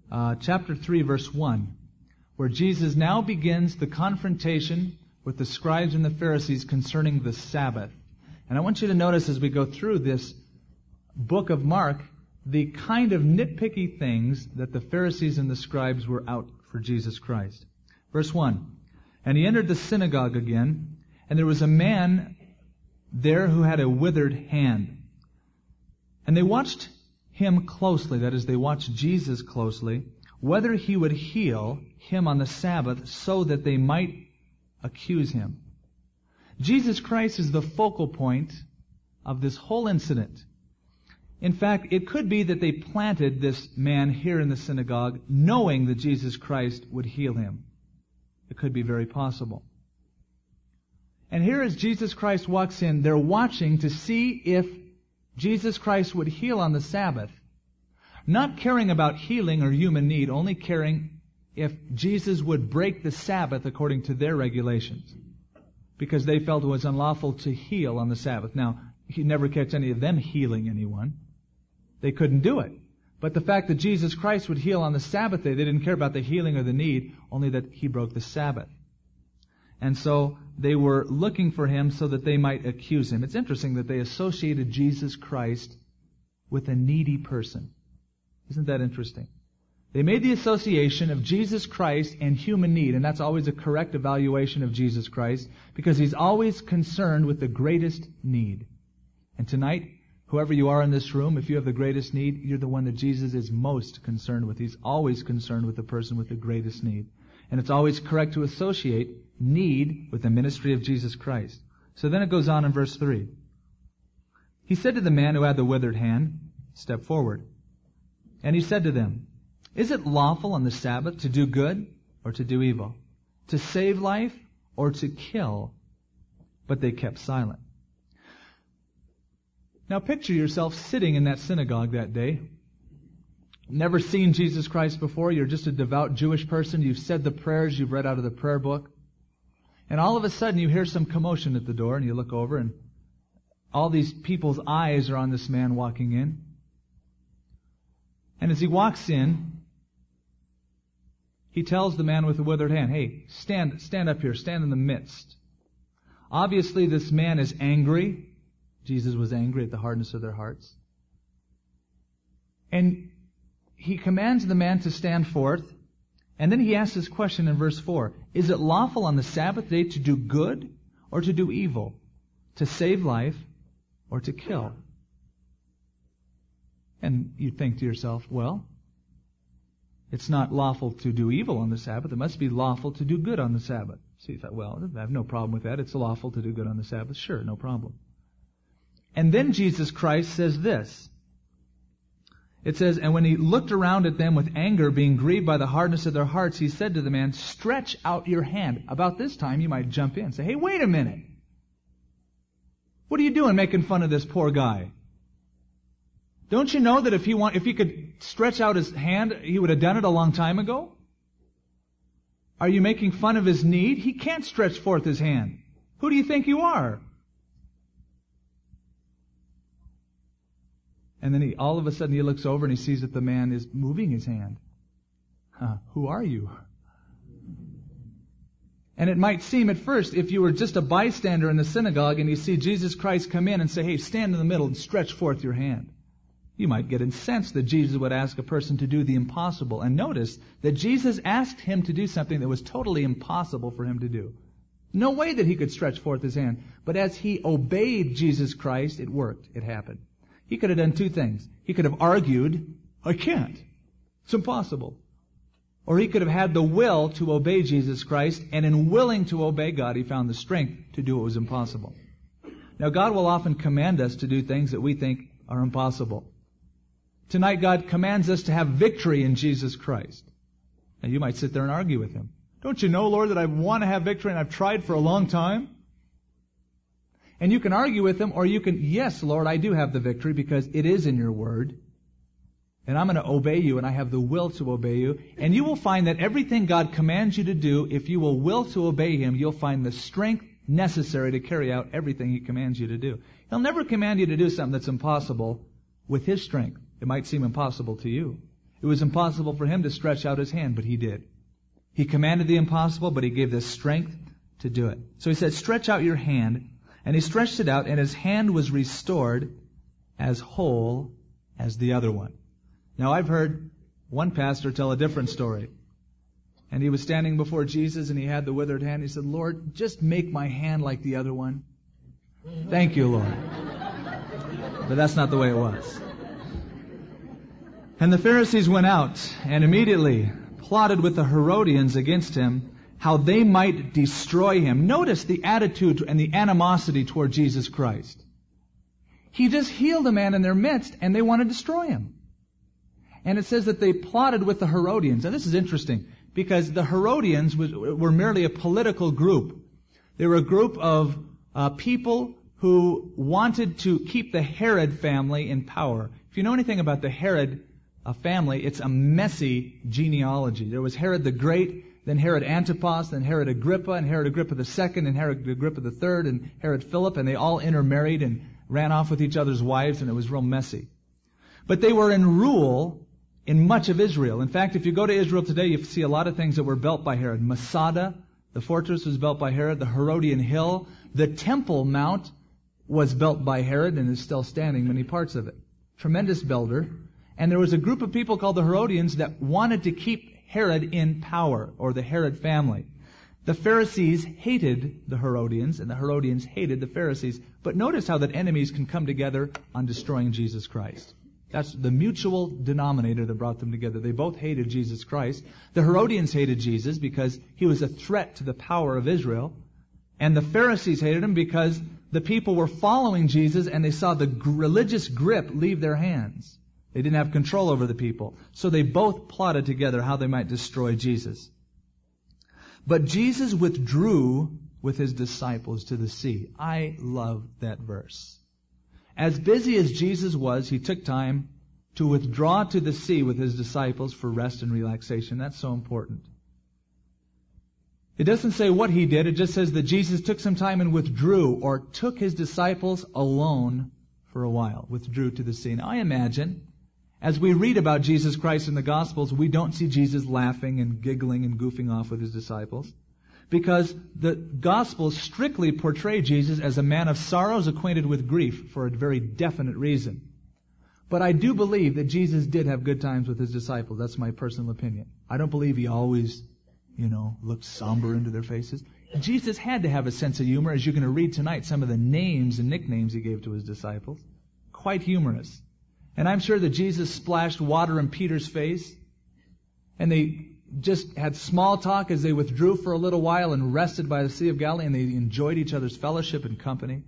chapter 3, verse 1, where Jesus now begins the confrontation with the scribes and the Pharisees concerning the Sabbath. And I want you to notice as we go through this book of Mark, the kind of nitpicky things that the Pharisees and the scribes were out for Jesus Christ. Verse 1, and he entered the synagogue again, and there was a man there who had a withered hand. And they watched him closely, that is, they watched Jesus closely, whether he would heal him on the Sabbath so that they might accuse him. Jesus Christ is the focal point of this whole incident. In fact, it could be that they planted this man here in the synagogue knowing that Jesus Christ would heal him. It could be very possible. And here as Jesus Christ walks in, they're watching to see if Jesus Christ would heal on the Sabbath. Not caring about healing or human need, only caring if Jesus would break the Sabbath according to their regulations. Because they felt it was unlawful to heal on the Sabbath. Now, you never catch any of them healing anyone. They couldn't do it. But the fact that Jesus Christ would heal on the Sabbath day, they didn't care about the healing or the need, only that He broke the Sabbath. And so they were looking for Him so that they might accuse Him. It's interesting that they associated Jesus Christ with a needy person. Isn't that interesting? They made the association of Jesus Christ and human need, and that's always a correct evaluation of Jesus Christ, because He's always concerned with the greatest need. And tonight, whoever you are in this room, if you have the greatest need, you're the one that Jesus is most concerned with. He's always concerned with the person with the greatest need. And it's always correct to associate need with the ministry of Jesus Christ. So then it goes on in verse 3. He said to the man who had the withered hand, step forward. And He said to them, is it lawful on the Sabbath to do good or to do evil? To save life or to kill? But they kept silent. Now picture yourself sitting in that synagogue that day. Never seen Jesus Christ before. You're just a devout Jewish person. You've said the prayers you've read out of the prayer book. And all of a sudden you hear some commotion at the door and you look over and all these people's eyes are on this man walking in. And as he walks in, he tells the man with the withered hand, hey, stand up here, stand in the midst. Obviously this man is angry. Jesus was angry at the hardness of their hearts. And He commands the man to stand forth. And then He asks this question in verse 4. Is it lawful on the Sabbath day to do good or to do evil? To save life or to kill? And you think to yourself, well, it's not lawful to do evil on the Sabbath. It must be lawful to do good on the Sabbath. So you thought, well, I have no problem with that. It's lawful to do good on the Sabbath. Sure, no problem. And then Jesus Christ says this. It says, and when He looked around at them with anger, being grieved by the hardness of their hearts, He said to the man, stretch out your hand. About this time, you might jump in and say, hey, wait a minute. What are you doing making fun of this poor guy? Don't you know that if he could stretch out his hand, he would have done it a long time ago? Are you making fun of his need? He can't stretch forth his hand. Who do you think you are? And then all of a sudden he looks over and he sees that the man is moving his hand. Who are you? And it might seem at first, if you were just a bystander in the synagogue and you see Jesus Christ come in and say, hey, stand in the middle and stretch forth your hand, you might get incensed that Jesus would ask a person to do the impossible. And notice that Jesus asked him to do something that was totally impossible for him to do. No way that he could stretch forth his hand. But as he obeyed Jesus Christ, it worked. It happened. He could have done two things. He could have argued, I can't. It's impossible. Or he could have had the will to obey Jesus Christ, and in willing to obey God, he found the strength to do what was impossible. Now, God will often command us to do things that we think are impossible. Tonight, God commands us to have victory in Jesus Christ. Now, you might sit there and argue with Him. Don't you know, Lord, that I want to have victory and I've tried for a long time? And you can argue with Him, or you can, yes, Lord, I do have the victory because it is in your word. And I'm going to obey you, and I have the will to obey you. And you will find that everything God commands you to do, if you will to obey Him, you'll find the strength necessary to carry out everything He commands you to do. He'll never command you to do something that's impossible with His strength. It might seem impossible to you. It was impossible for him to stretch out his hand, but he did. He commanded the impossible, but he gave the strength to do it. So he said, stretch out your hand. And he stretched it out, and his hand was restored as whole as the other one. Now, I've heard one pastor tell a different story. And he was standing before Jesus, and he had the withered hand. He said, Lord, just make my hand like the other one. Thank you, Lord. But that's not the way it was. And the Pharisees went out and immediately plotted with the Herodians against him, how they might destroy him. Notice the attitude and the animosity toward Jesus Christ. He just healed a man in their midst, and they want to destroy him. And it says that they plotted with the Herodians. Now this is interesting, because the Herodians were merely a political group. They were a group of people who wanted to keep the Herod family in power. If you know anything about the Herod family, it's a messy genealogy. There was Herod the Great, then Herod Antipas, then Herod Agrippa, and Herod Agrippa II, and Herod Agrippa III, and Herod Philip, and they all intermarried and ran off with each other's wives, and it was real messy. But they were in rule in much of Israel. In fact, if you go to Israel today, you see a lot of things that were built by Herod. Masada, the fortress, was built by Herod. The Herodian Hill, the Temple Mount, was built by Herod and is still standing, many parts of it. Tremendous builder. And there was a group of people called the Herodians that wanted to keep Herod in power, or the Herod family. The Pharisees hated the Herodians, and the Herodians hated the Pharisees. But notice how that enemies can come together on destroying Jesus Christ. That's the mutual denominator that brought them together. They both hated Jesus Christ. The Herodians hated Jesus because he was a threat to the power of Israel. And the Pharisees hated him because the people were following Jesus and they saw the religious grip leave their hands. They didn't have control over the people. So they both plotted together how they might destroy Jesus. But Jesus withdrew with his disciples to the sea. I love that verse. As busy as Jesus was, he took time to withdraw to the sea with his disciples for rest and relaxation. That's so important. It doesn't say what he did. It just says that Jesus took some time and withdrew, or took his disciples alone for a while. Withdrew to the sea. Now I imagine, as we read about Jesus Christ in the Gospels, we don't see Jesus laughing and giggling and goofing off with his disciples, because the Gospels strictly portray Jesus as a man of sorrows, acquainted with grief, for a very definite reason. But I do believe that Jesus did have good times with his disciples. That's my personal opinion. I don't believe he always, looked somber into their faces. Jesus had to have a sense of humor, as you're going to read tonight, some of the names and nicknames he gave to his disciples. Quite humorous. And I'm sure that Jesus splashed water in Peter's face, and they just had small talk as they withdrew for a little while and rested by the Sea of Galilee, and they enjoyed each other's fellowship and company.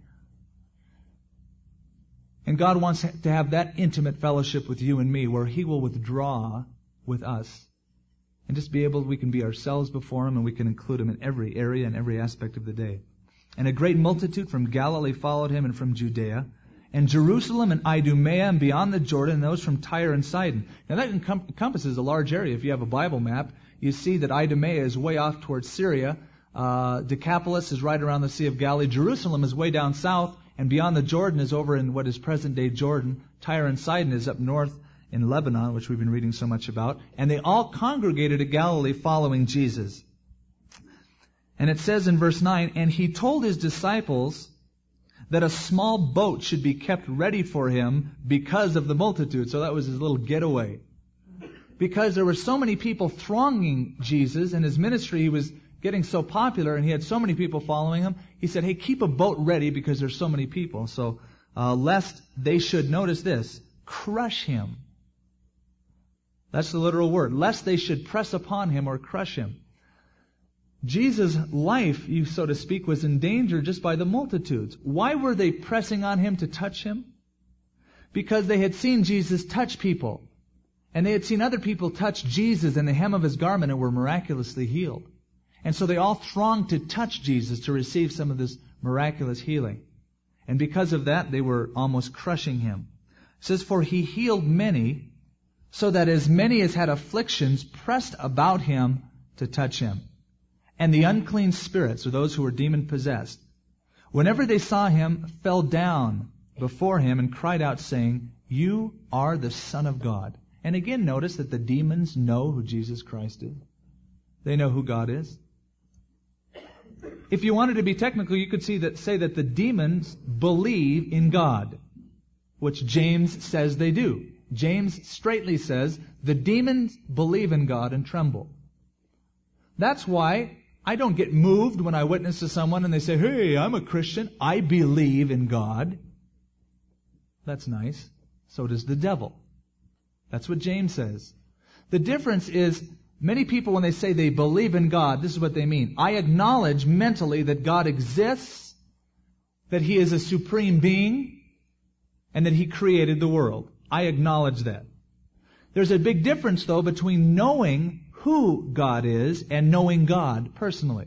And God wants to have that intimate fellowship with you and me, where he will withdraw with us and just be able, we can be ourselves before him, and we can include him in every area and every aspect of the day. And a great multitude from Galilee followed him, and from Judea, and Jerusalem and Idumea and beyond the Jordan, and those from Tyre and Sidon. Now that encompasses a large area. If you have a Bible map, you see that Idumea is way off towards Syria. Decapolis is right around the Sea of Galilee. Jerusalem is way down south, and beyond the Jordan is over in what is present-day Jordan. Tyre and Sidon is up north in Lebanon, which we've been reading so much about. And they all congregated at Galilee following Jesus. And it says in verse 9, and he told his disciples that a small boat should be kept ready for him because of the multitude. So that was his little getaway. Because there were so many people thronging Jesus and his ministry, he was getting so popular and he had so many people following him. He said, hey, keep a boat ready because there's so many people. So lest they should, notice this, crush him. That's the literal word. Lest they should press upon him or crush him. Jesus' life, so to speak, was in danger just by the multitudes. Why were they pressing on him to touch him? Because they had seen Jesus touch people. And they had seen other people touch Jesus in the hem of his garment and were miraculously healed. And so they all thronged to touch Jesus to receive some of this miraculous healing. And because of that, they were almost crushing him. It says, for he healed many, so that as many as had afflictions pressed about him to touch him. And the unclean spirits, or those who were demon-possessed, whenever they saw him, fell down before him and cried out, saying, you are the Son of God. And again, notice that the demons know who Jesus Christ is. They know who God is. If you wanted to be technical, you could say that the demons believe in God, which James says they do. James straightly says the demons believe in God and tremble. That's why I don't get moved when I witness to someone and they say, "Hey, I'm a Christian. I believe in God." That's nice. So does the devil. That's what James says. The difference is, many people, when they say they believe in God, this is what they mean. I acknowledge mentally that God exists, that He is a supreme being, and that He created the world. I acknowledge that. There's a big difference, though, between knowing who God is and knowing God personally.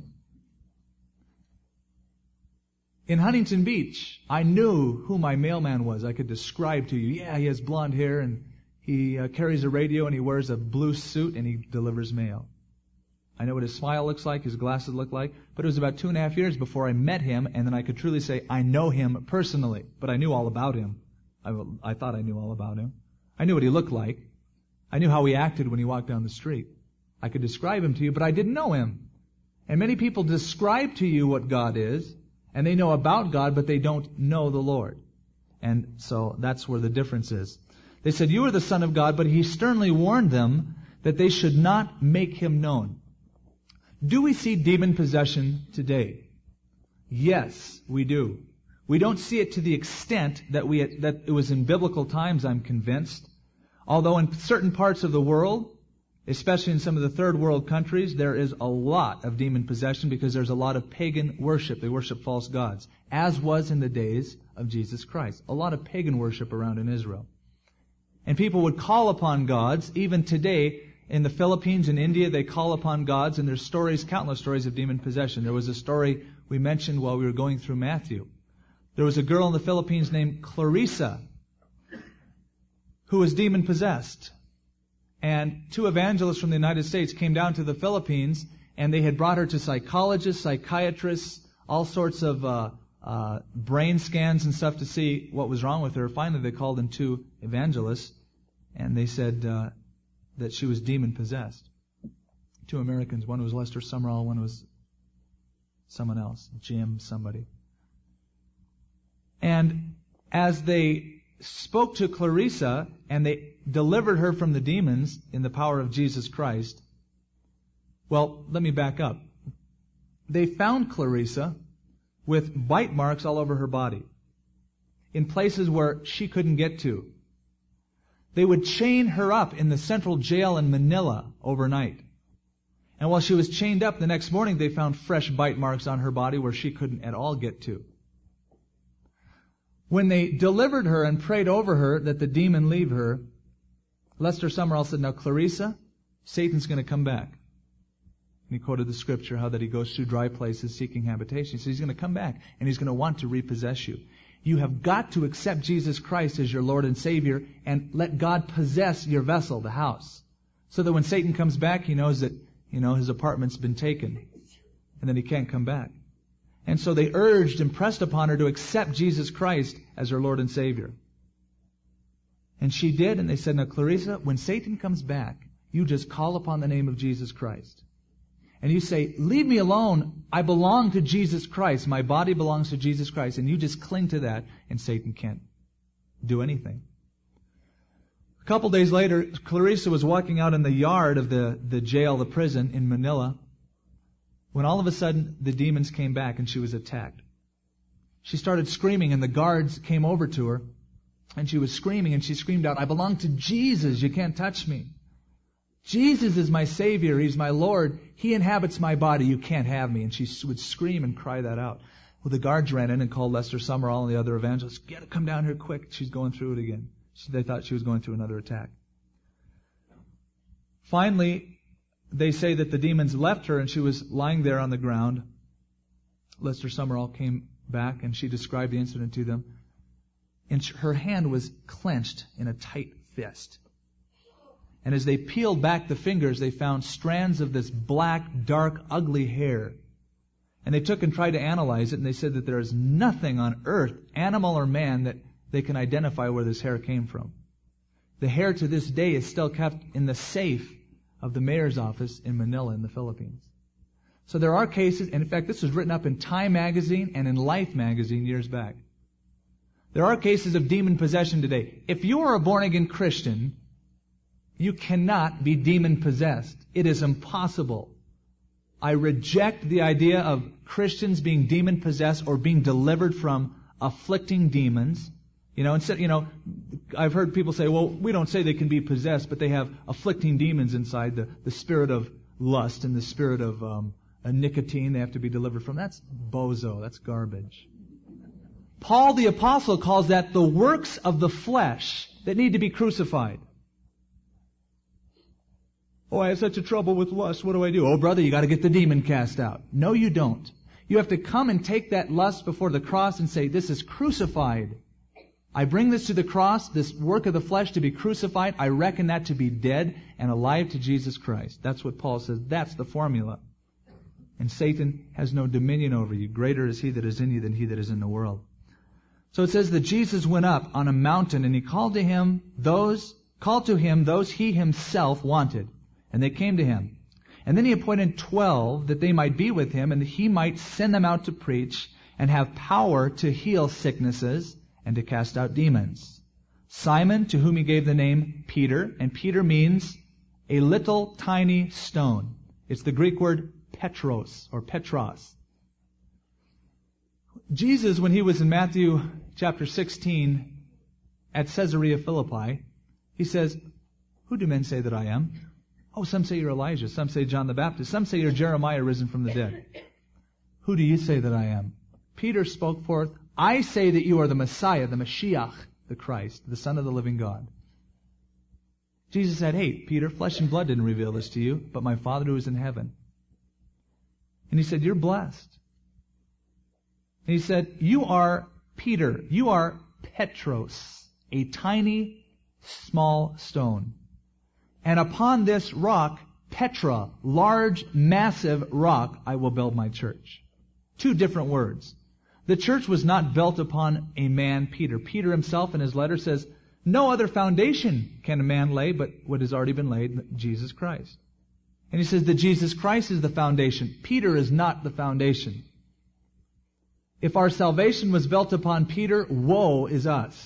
In Huntington Beach, I knew who my mailman was. I could describe to you, yeah, he has blonde hair and he carries a radio and he wears a blue suit and he delivers mail. I know what his smile looks like, his glasses look like, but it was about 2.5 years before I met him, and then I could truly say I know him personally, but I knew all about him. I thought I knew all about him. I knew what he looked like. I knew how he acted when he walked down the street. I could describe him to you, but I didn't know him. And many people describe to you what God is, and they know about God, but they don't know the Lord. And so that's where the difference is. They said, "You are the Son of God," but He sternly warned them that they should not make Him known. Do we see demon possession today? Yes, we do. We don't see it to the extent that it was in biblical times, I'm convinced. Although in certain parts of the world, especially in some of the third world countries, there is a lot of demon possession because there's a lot of pagan worship. They worship false gods, as was in the days of Jesus Christ. A lot of pagan worship around in Israel. And people would call upon gods. Even today, in the Philippines and India, they call upon gods, and there's stories, countless stories of demon possession. There was a story we mentioned while we were going through Matthew. There was a girl in the Philippines named Clarissa who was demon possessed. And 2 evangelists from the United States came down to the Philippines, and they had brought her to psychologists, psychiatrists, all sorts of brain scans and stuff to see what was wrong with her. Finally, they called in 2 evangelists, and they said that she was demon-possessed. 2 Americans. One was Lester Sumrall, one was someone else, Jim somebody. And as they spoke to Clarissa, and they delivered her from the demons in the power of Jesus Christ, well, let me back up. They found Clarissa with bite marks all over her body, in places where she couldn't get to. They would chain her up in the central jail in Manila overnight. And while she was chained up, the next morning they found fresh bite marks on her body where she couldn't at all get to. When they delivered her and prayed over her that the demon leave her, Lester Sumrall said, "Now, Clarissa, Satan's going to come back." And he quoted the scripture, how that he goes through dry places seeking habitation. So he's going to come back, and he's going to want to repossess you. You have got to accept Jesus Christ as your Lord and Savior and let God possess your vessel, the house. So that when Satan comes back, he knows that, his apartment's been taken. And then he can't come back. And so they urged and pressed upon her to accept Jesus Christ as her Lord and Savior. And she did, and they said, "Now, Clarissa, when Satan comes back, you just call upon the name of Jesus Christ. And you say, 'Leave me alone. I belong to Jesus Christ. My body belongs to Jesus Christ.' And you just cling to that, and Satan can't do anything." A couple days later, Clarissa was walking out in the yard of the jail, the prison in Manila, when all of a sudden the demons came back and she was attacked. She started screaming, and the guards came over to her, and she was screaming, and she screamed out, "I belong to Jesus. You can't touch me. Jesus is my Savior. He's my Lord. He inhabits my body. You can't have me." And she would scream and cry that out. Well, the guards ran in and called Lester Sumrall and the other evangelists. "Come down here quick. She's going through it again." They thought she was going through another attack. Finally, they say that the demons left her and she was lying there on the ground. Lester Sumrall came back and she described the incident to them. And her hand was clenched in a tight fist. And as they peeled back the fingers, they found strands of this black, dark, ugly hair. And they took and tried to analyze it, and they said that there is nothing on earth, animal or man, that they can identify where this hair came from. The hair to this day is still kept in the safe of the mayor's office in Manila in the Philippines. So there are cases, and in fact this was written up in Time magazine and in Life magazine years back. There are cases of demon possession today. If you are a born-again Christian, you cannot be demon-possessed. It is impossible. I reject the idea of Christians being demon-possessed or being delivered from afflicting demons. I've heard people say, well, we don't say they can be possessed, but they have afflicting demons inside, the spirit of lust and the spirit of nicotine they have to be delivered from. That's bozo. That's garbage. Paul the Apostle calls that the works of the flesh that need to be crucified. Oh, I have such a trouble with lust. What do I do? Oh, brother, you got to get the demon cast out. No, you don't. You have to come and take that lust before the cross and say, this is crucified. I bring this to the cross, this work of the flesh to be crucified. I reckon that to be dead and alive to Jesus Christ. That's what Paul says. That's the formula. And Satan has no dominion over you. Greater is he that is in you than he that is in the world. So it says that Jesus went up on a mountain and he called to him those he himself wanted. And they came to him. And then he appointed 12 that they might be with him and that he might send them out to preach and have power to heal sicknesses and to cast out demons. Simon, to whom he gave the name Peter, and Peter means a little tiny stone. It's the Greek word Petros or Petros. Jesus, when he was in Matthew chapter 16 at Caesarea Philippi, he says, who do men say that I am? Oh, some say you're Elijah, some say John the Baptist, some say you're Jeremiah risen from the dead. Who do you say that I am? Peter spoke forth, I say that you are the Messiah, the Mashiach, the Christ, the Son of the living God. Jesus said, hey, Peter, flesh and blood didn't reveal this to you, but my Father who is in heaven. And he said, you're blessed. And he said, you are Peter, you are Petros, a tiny, small stone. And upon this rock, Petra, large, massive rock, I will build my church. Two different words. The church was not built upon a man, Peter. Peter himself in his letter says, no other foundation can a man lay but what has already been laid, Jesus Christ. And he says that Jesus Christ is the foundation. Peter is not the foundation. If our salvation was built upon Peter, woe is us.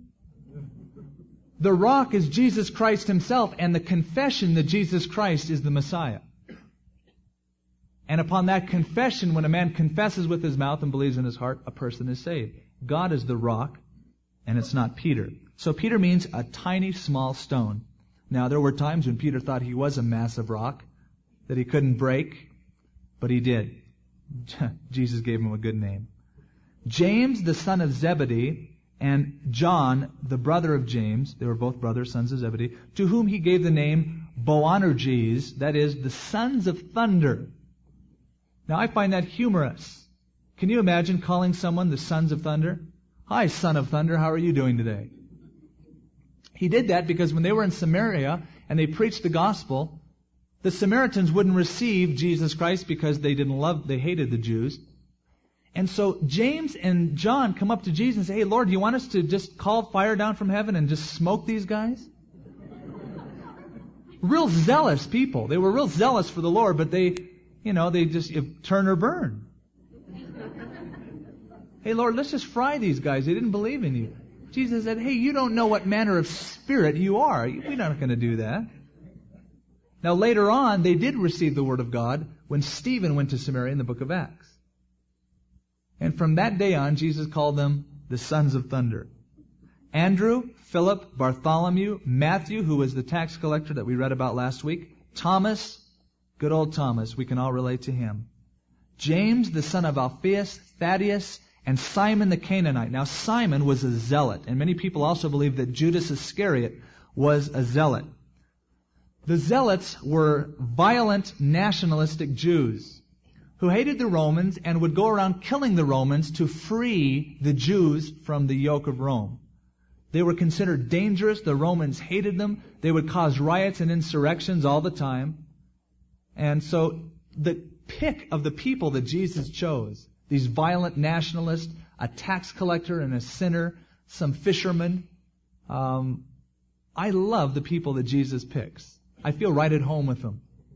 The rock is Jesus Christ himself and the confession that Jesus Christ is the Messiah. And upon that confession, when a man confesses with his mouth and believes in his heart, a person is saved. God is the rock, and it's not Peter. So Peter means a tiny, small stone. Now, there were times when Peter thought he was a massive rock that he couldn't break, but he did. Jesus gave him a good name. James, the son of Zebedee, and John, the brother of James, they were both brothers, sons of Zebedee, to whom he gave the name Boanerges, that is, the sons of thunder. Now, I find that humorous. Can you imagine calling someone the sons of thunder? Hi, son of thunder, how are you doing today? He did that because when they were in Samaria and they preached the gospel, the Samaritans wouldn't receive Jesus Christ because they hated the Jews. And so James and John come up to Jesus and say, hey, Lord, do you want us to just call fire down from heaven and just smoke these guys? Real zealous people. They were real zealous for the Lord, but they just turn or burn. Hey, Lord, let's just fry these guys. They didn't believe in you. Jesus said, hey, you don't know what manner of spirit you are. We're not going to do that. Now, later on, they did receive the word of God when Stephen went to Samaria in the book of Acts. And from that day on, Jesus called them the sons of thunder. Andrew, Philip, Bartholomew, Matthew, who was the tax collector that we read about last week, Thomas, good old Thomas, we can all relate to him. James, the son of Alphaeus, Thaddeus, and Simon the Canaanite. Now, Simon was a zealot, and many people also believe that Judas Iscariot was a zealot. The zealots were violent, nationalistic Jews who hated the Romans and would go around killing the Romans to free the Jews from the yoke of Rome. They were considered dangerous. The Romans hated them. They would cause riots and insurrections all the time. And so the pick of the people that Jesus chose, these violent nationalists, a tax collector and a sinner, some fishermen, I love the people that Jesus picks. I feel right at home with them.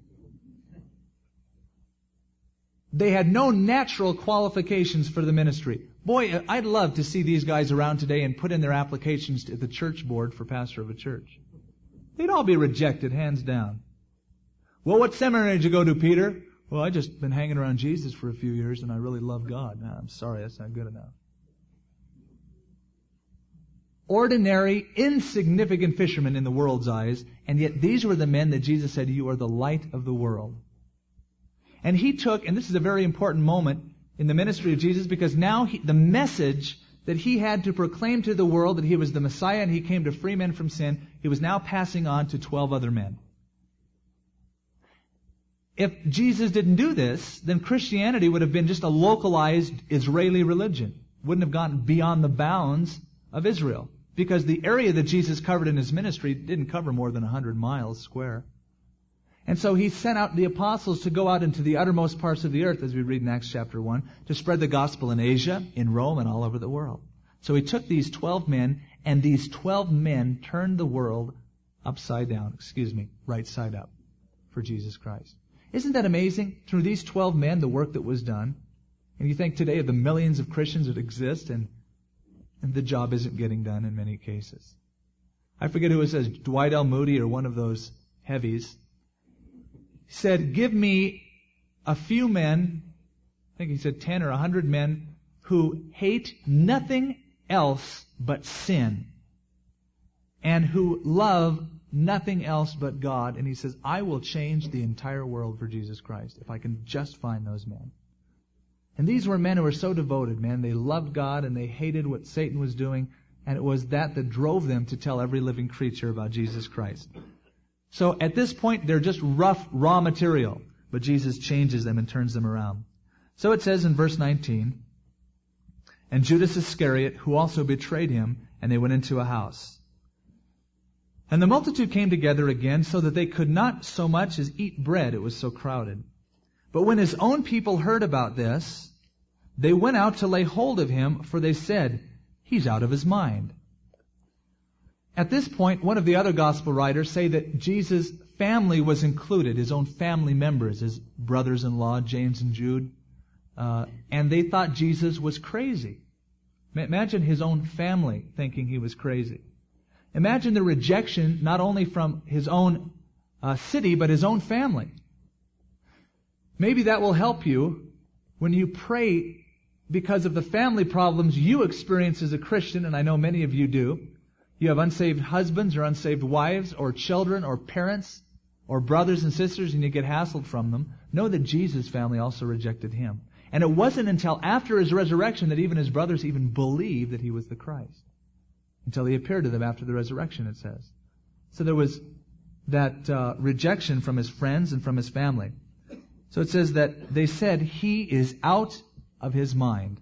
They had no natural qualifications for the ministry. Boy, I'd love to see these guys around today and put in their applications to the church board for pastor of a church. They'd all be rejected, hands down. Well, what seminary did you go to, Peter? Well, I just been hanging around Jesus for a few years and I really love God. No, I'm sorry, that's not good enough. Ordinary, insignificant fishermen in the world's eyes, and yet these were the men that Jesus said, you are the light of the world. And he took, and this is a very important moment in the ministry of Jesus, because now the message that he had to proclaim to the world, that he was the Messiah and he came to free men from sin, he was now passing on to 12 other men. If Jesus didn't do this, then Christianity would have been just a localized Israeli religion. Wouldn't have gone beyond the bounds of Israel. Because the area that Jesus covered in his ministry didn't cover more than 100 miles square. And so he sent out the apostles to go out into the uttermost parts of the earth, as we read in Acts chapter 1, to spread the gospel in Asia, in Rome, and all over the world. So he took these 12 men, and these 12 men turned the world right side up for Jesus Christ. Isn't that amazing? Through these 12 men, the work that was done. And you think today of the millions of Christians that exist, and the job isn't getting done in many cases. I forget who it says, Dwight L. Moody or one of those heavies, said, give me a few men, I think he said 10 or 100 men, who hate nothing else but sin and who love nothing else but God. And he says, I will change the entire world for Jesus Christ if I can just find those men. And these were men who were so devoted, man. They loved God and they hated what Satan was doing. And it was that drove them to tell every living creature about Jesus Christ. So at this point, they're just rough, raw material. But Jesus changes them and turns them around. So it says in verse 19, and Judas Iscariot, who also betrayed him, and they went into a house. And the multitude came together again so that they could not so much as eat bread. It was so crowded. But when his own people heard about this, they went out to lay hold of him, for they said, he's out of his mind. At this point, one of the other gospel writers say that Jesus' family was included, his own family members, his brothers-in-law, James and Jude, and they thought Jesus was crazy. Imagine his own family thinking he was crazy. Imagine the rejection not only from his own city, but his own family. Maybe that will help you when you pray because of the family problems you experience as a Christian, and I know many of you do. You have unsaved husbands or unsaved wives or children or parents or brothers and sisters, and you get hassled from them. Know that Jesus' family also rejected him. And it wasn't until after his resurrection that even his brothers even believed that he was the Christ. Until he appeared to them after the resurrection, it says. So there was that rejection from his friends and from his family. So it says that they said, he is out of his mind.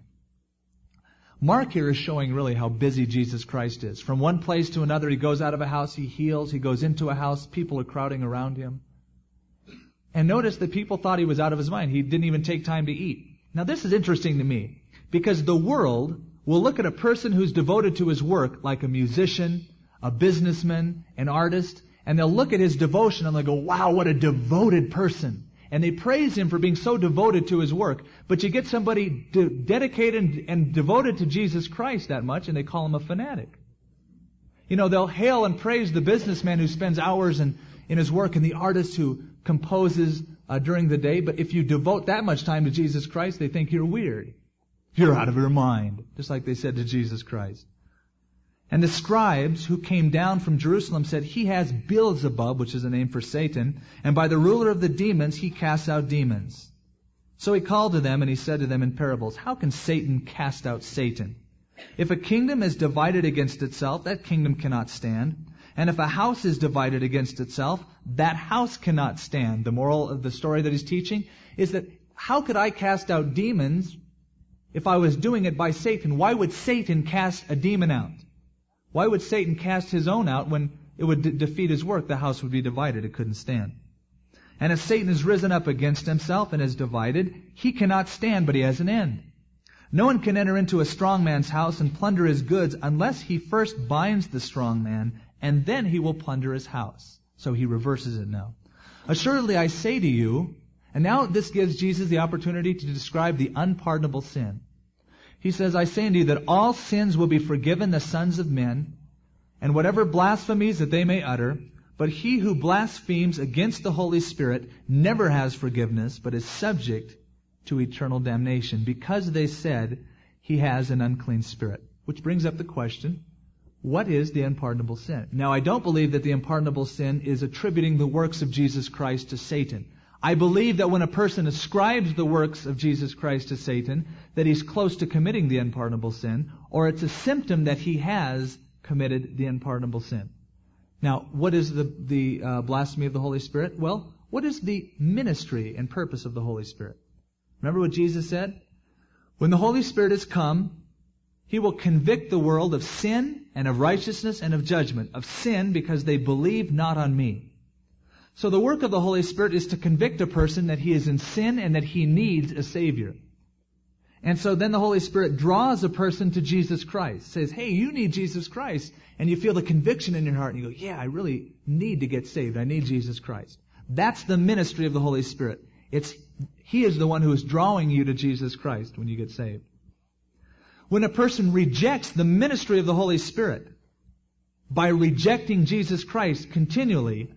Mark here is showing really how busy Jesus Christ is. From one place to another, he goes out of a house, he heals, he goes into a house, people are crowding around him. And notice that people thought he was out of his mind. He didn't even take time to eat. Now this is interesting to me, because the world will look at a person who's devoted to his work, like a musician, a businessman, an artist, and they'll look at his devotion and they'll go, wow, what a devoted person. And they praise him for being so devoted to his work. But you get somebody dedicated and devoted to Jesus Christ that much, and they call him a fanatic. You know, they'll hail and praise the businessman who spends hours in his work and the artist who composes during the day. But if you devote that much time to Jesus Christ, they think you're weird. You're out of your mind. Just like they said to Jesus Christ. And the scribes who came down from Jerusalem said, he has Beelzebub, which is a name for Satan, and by the ruler of the demons he casts out demons. So he called to them and he said to them in parables, how can Satan cast out Satan? If a kingdom is divided against itself, that kingdom cannot stand. And if a house is divided against itself, that house cannot stand. The moral of the story that he's teaching is that how could I cast out demons if I was doing it by Satan? Why would Satan cast a demon out? Why would Satan cast his own out when it would defeat his work? The house would be divided. It couldn't stand. And if Satan has risen up against himself and is divided, he cannot stand, but he has an end. No one can enter into a strong man's house and plunder his goods unless he first binds the strong man, and then he will plunder his house. So he reverses it now. Assuredly, I say to you, and now this gives Jesus the opportunity to describe the unpardonable sin. He says, I say unto you that all sins will be forgiven the sons of men, and whatever blasphemies that they may utter, but he who blasphemes against the Holy Spirit never has forgiveness, but is subject to eternal damnation, because they said he has an unclean spirit. Which brings up the question, what is the unpardonable sin? Now, I don't believe that the unpardonable sin is attributing the works of Jesus Christ to Satan. I believe that when a person ascribes the works of Jesus Christ to Satan, that he's close to committing the unpardonable sin, or it's a symptom that he has committed the unpardonable sin. Now, what is the blasphemy of the Holy Spirit? Well, what is the ministry and purpose of the Holy Spirit? Remember what Jesus said? When the Holy Spirit has come, He will convict the world of sin and of righteousness and of judgment. Of sin because they believe not on me. So the work of the Holy Spirit is to convict a person that he is in sin and that he needs a Savior. And so then the Holy Spirit draws a person to Jesus Christ. Says, hey, you need Jesus Christ. And you feel the conviction in your heart and you go, yeah, I really need to get saved. I need Jesus Christ. That's the ministry of the Holy Spirit. He is the one who is drawing you to Jesus Christ when you get saved. When a person rejects the ministry of the Holy Spirit by rejecting Jesus Christ continually,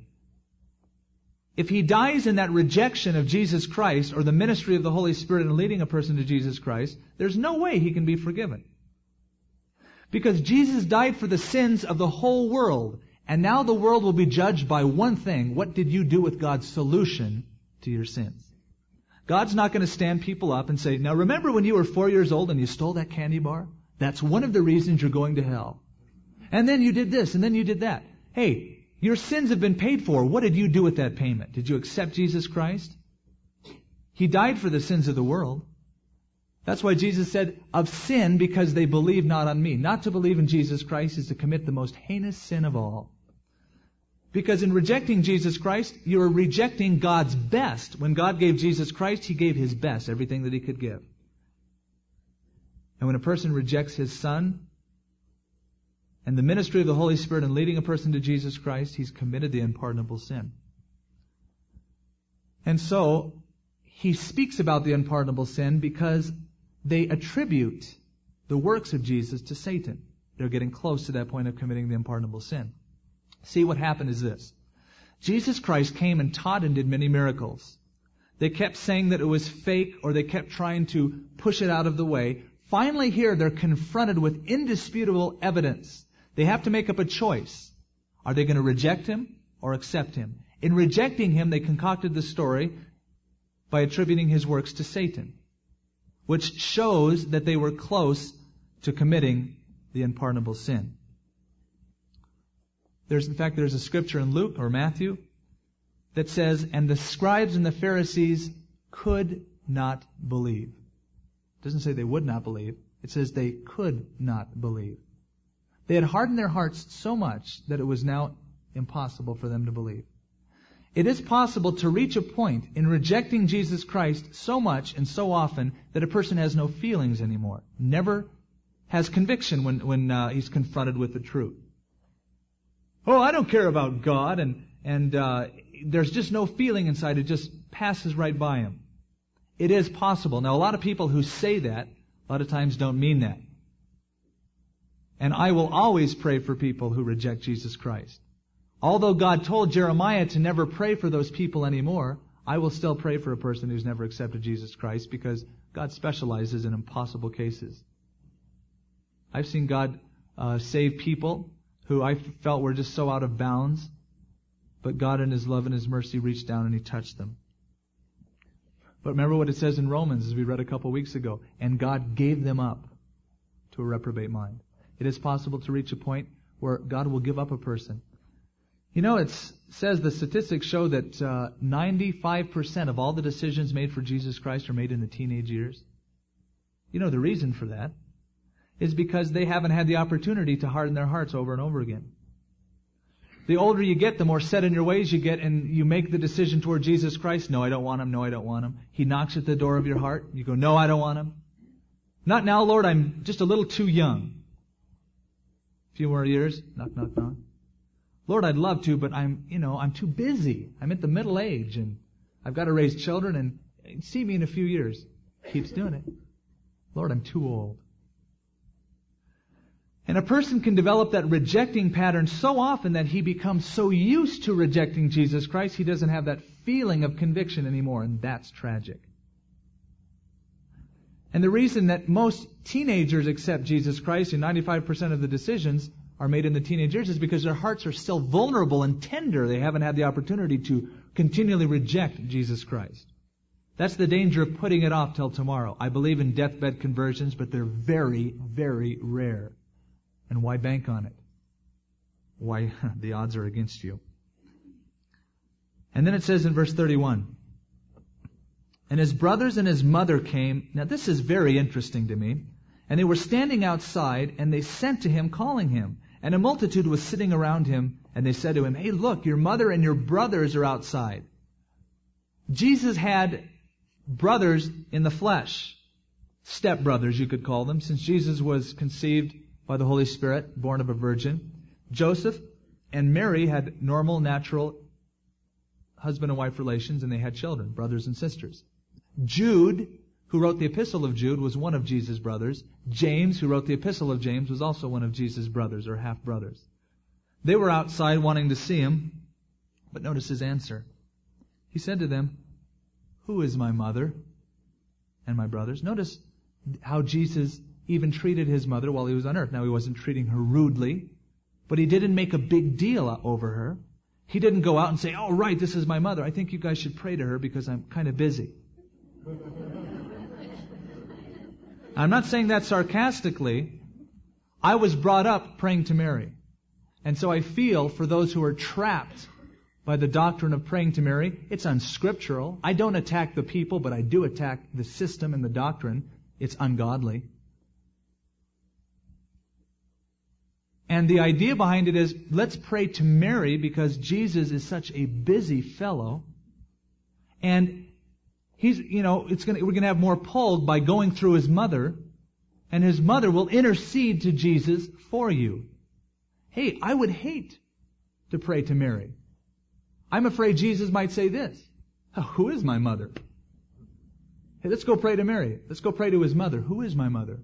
if he dies in that rejection of Jesus Christ or the ministry of the Holy Spirit in leading a person to Jesus Christ, there's no way he can be forgiven. Because Jesus died for the sins of the whole world, and now the world will be judged by one thing. What did you do with God's solution to your sins? God's not going to stand people up and say, now remember when you were 4 years old and you stole that candy bar? That's one of the reasons you're going to hell. And then you did this, and then you did that. Hey, your sins have been paid for. What did you do with that payment? Did you accept Jesus Christ? He died for the sins of the world. That's why Jesus said, of sin because they believe not on me. Not to believe in Jesus Christ is to commit the most heinous sin of all. Because in rejecting Jesus Christ, you are rejecting God's best. When God gave Jesus Christ, He gave His best, everything that He could give. And when a person rejects His Son and the ministry of the Holy Spirit in leading a person to Jesus Christ, he's committed the unpardonable sin. And so, He speaks about the unpardonable sin because they attribute the works of Jesus to Satan. They're getting close to that point of committing the unpardonable sin. See, what happened is this. Jesus Christ came and taught and did many miracles. They kept saying that it was fake, or they kept trying to push it out of the way. Finally here, they're confronted with indisputable evidence. They have to make up a choice. Are they going to reject Him or accept Him? In rejecting Him, they concocted the story by attributing His works to Satan, which shows that they were close to committing the unpardonable sin. There's a scripture in Luke or Matthew that says, and the scribes and the Pharisees could not believe. It doesn't say they would not believe. It says they could not believe. They had hardened their hearts so much that it was now impossible for them to believe. It is possible to reach a point in rejecting Jesus Christ so much and so often that a person has no feelings anymore. Never has conviction when he's confronted with the truth. Oh, I don't care about God, and there's just no feeling inside. It just passes right by him. It is possible. Now, a lot of people who say that, a lot of times don't mean that. And I will always pray for people who reject Jesus Christ. Although God told Jeremiah to never pray for those people anymore, I will still pray for a person who's never accepted Jesus Christ because God specializes in impossible cases. I've seen God save people who I felt were just so out of bounds, but God in His love and His mercy reached down and He touched them. But remember what it says in Romans, as we read a couple weeks ago, and God gave them up to a reprobate mind. It is possible to reach a point where God will give up a person. You know, it says the statistics show that 95% of all the decisions made for Jesus Christ are made in the teenage years. You know the reason for that is because they haven't had the opportunity to harden their hearts over and over again. The older you get, the more set in your ways you get, and you make the decision toward Jesus Christ. No, I don't want Him. No, I don't want Him. He knocks at the door of your heart. You go, no, I don't want Him. Not now, Lord, I'm just a little too young. A few more years, knock, knock, knock. Lord, I'd love to, but I'm too busy. I'm at the middle age and I've got to raise children and see me in a few years. Keeps doing it. Lord, I'm too old. And a person can develop that rejecting pattern so often that he becomes so used to rejecting Jesus Christ, he doesn't have that feeling of conviction anymore, and that's tragic. And the reason that most teenagers accept Jesus Christ, and 95% of the decisions are made in the teenage years, is because their hearts are still vulnerable and tender. They haven't had the opportunity to continually reject Jesus Christ. That's the danger of putting it off till tomorrow. I believe in deathbed conversions, but they're very, very rare. And why bank on it? Why? The odds are against you. And then it says in verse 31, and his brothers and his mother came. Now this is very interesting to me. And they were standing outside, and they sent to him, calling him. And a multitude was sitting around him, and they said to him, hey, look, your mother and your brothers are outside. Jesus had brothers in the flesh. Stepbrothers, you could call them, since Jesus was conceived by the Holy Spirit, born of a virgin. Joseph and Mary had normal, natural husband and wife relations, and they had children, brothers and sisters. Jude, who wrote the Epistle of Jude, was one of Jesus' brothers. James, who wrote the Epistle of James, was also one of Jesus' brothers, or half-brothers. They were outside wanting to see him, but notice his answer. He said to them, who is my mother and my brothers? Notice how Jesus even treated his mother while he was on earth. Now, he wasn't treating her rudely, but he didn't make a big deal over her. He didn't go out and say, oh, right, this is my mother. I think you guys should pray to her because I'm kind of busy. I'm not saying that sarcastically. I was brought up praying to Mary. And so I feel for those who are trapped by the doctrine of praying to Mary. It's unscriptural. I don't attack the people, but I do attack the system and the doctrine. It's ungodly. And the idea behind it is, let's pray to Mary because Jesus is such a busy fellow. And he's, we're going to have more pull by going through his mother. And his mother will intercede to Jesus for you. Hey, I would hate to pray to Mary. I'm afraid Jesus might say this. Oh, who is my mother? Hey, let's go pray to Mary. Let's go pray to his mother. Who is my mother?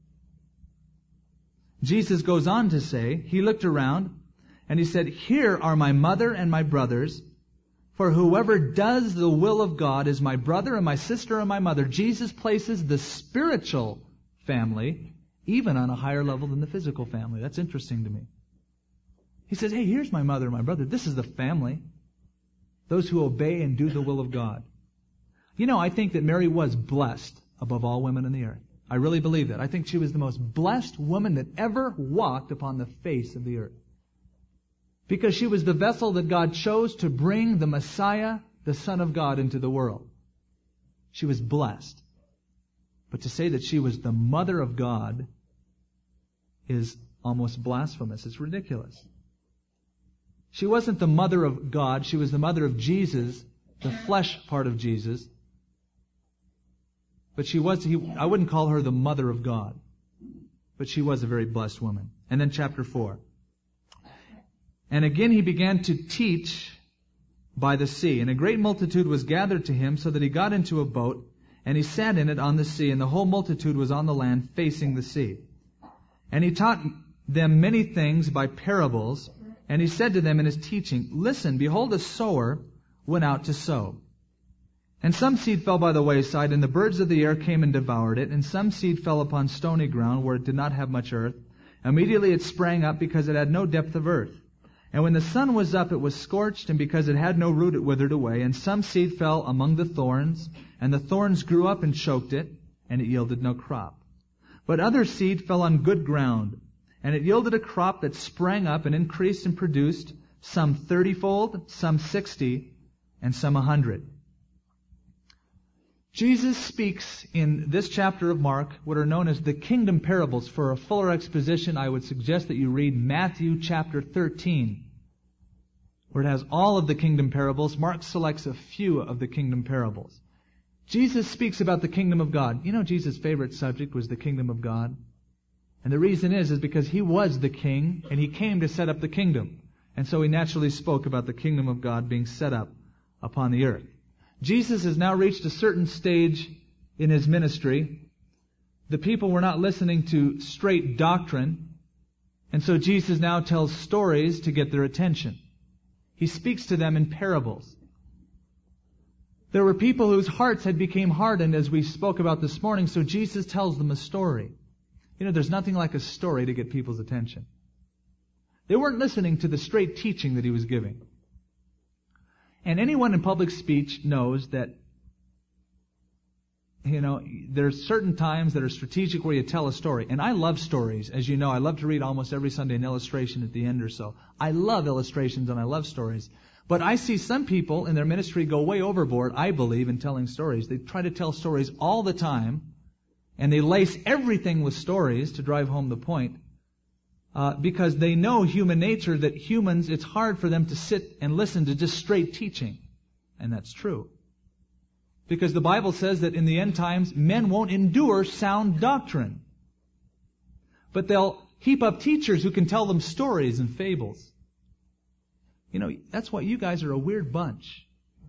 Jesus goes on to say, he looked around and he said, here are my mother and my brothers, for whoever does the will of God is my brother and my sister and my mother. Jesus places the spiritual family even on a higher level than the physical family. That's interesting to me. He says, hey, here's my mother and my brother. This is the family. Those who obey and do the will of God. I think that Mary was blessed above all women on the earth. I really believe that. I think she was the most blessed woman that ever walked upon the face of the earth. Because she was the vessel that God chose to bring the Messiah, the Son of God, into the world. She was blessed. But to say that she was the mother of God is almost blasphemous. It's ridiculous. She wasn't the mother of God. She was the mother of Jesus, the flesh part of Jesus. But I wouldn't call her the mother of God. But she was a very blessed woman. And then chapter 4. And again he began to teach by the sea. And a great multitude was gathered to him, so that he got into a boat, and he sat in it on the sea, and the whole multitude was on the land facing the sea. And he taught them many things by parables, and he said to them in his teaching, listen, behold, a sower went out to sow. And some seed fell by the wayside, and the birds of the air came and devoured it. And some seed fell upon stony ground, where it did not have much earth. Immediately it sprang up, because it had no depth of earth. And when the sun was up, it was scorched, and because it had no root, it withered away. And some seed fell among the thorns, and the thorns grew up and choked it, and it yielded no crop. But other seed fell on good ground, and it yielded a crop that sprang up and increased and produced, some 30-fold, some 60, and some 100. Jesus speaks in this chapter of Mark what are known as the kingdom parables. For a fuller exposition, I would suggest that you read Matthew chapter 13, where it has all of the kingdom parables. Mark selects a few of the kingdom parables. Jesus speaks about the kingdom of God. Jesus' favorite subject was the kingdom of God. And the reason is because he was the king, and he came to set up the kingdom. And so he naturally spoke about the kingdom of God being set up upon the earth. Jesus has now reached a certain stage in his ministry. The people were not listening to straight doctrine, and so Jesus now tells stories to get their attention. He speaks to them in parables. There were people whose hearts had become hardened, as we spoke about this morning, so Jesus tells them a story. You know, there's nothing like a story to get people's attention. They weren't listening to the straight teaching that he was giving. And anyone in public speech knows that, you know, there's certain times that are strategic where you tell a story. And I love stories. As you know, I love to read almost every Sunday an illustration at the end or so. I love illustrations and I love stories. But I see some people in their ministry go way overboard, I believe, in telling stories. They try to tell stories all the time, and they lace everything with stories to drive home the point. Because they know human nature, that humans, it's hard for them to sit and listen to just straight teaching. And that's true. Because the Bible says that in the end times, men won't endure sound doctrine. But they'll heap up teachers who can tell them stories and fables. You know, that's why you guys are a weird bunch.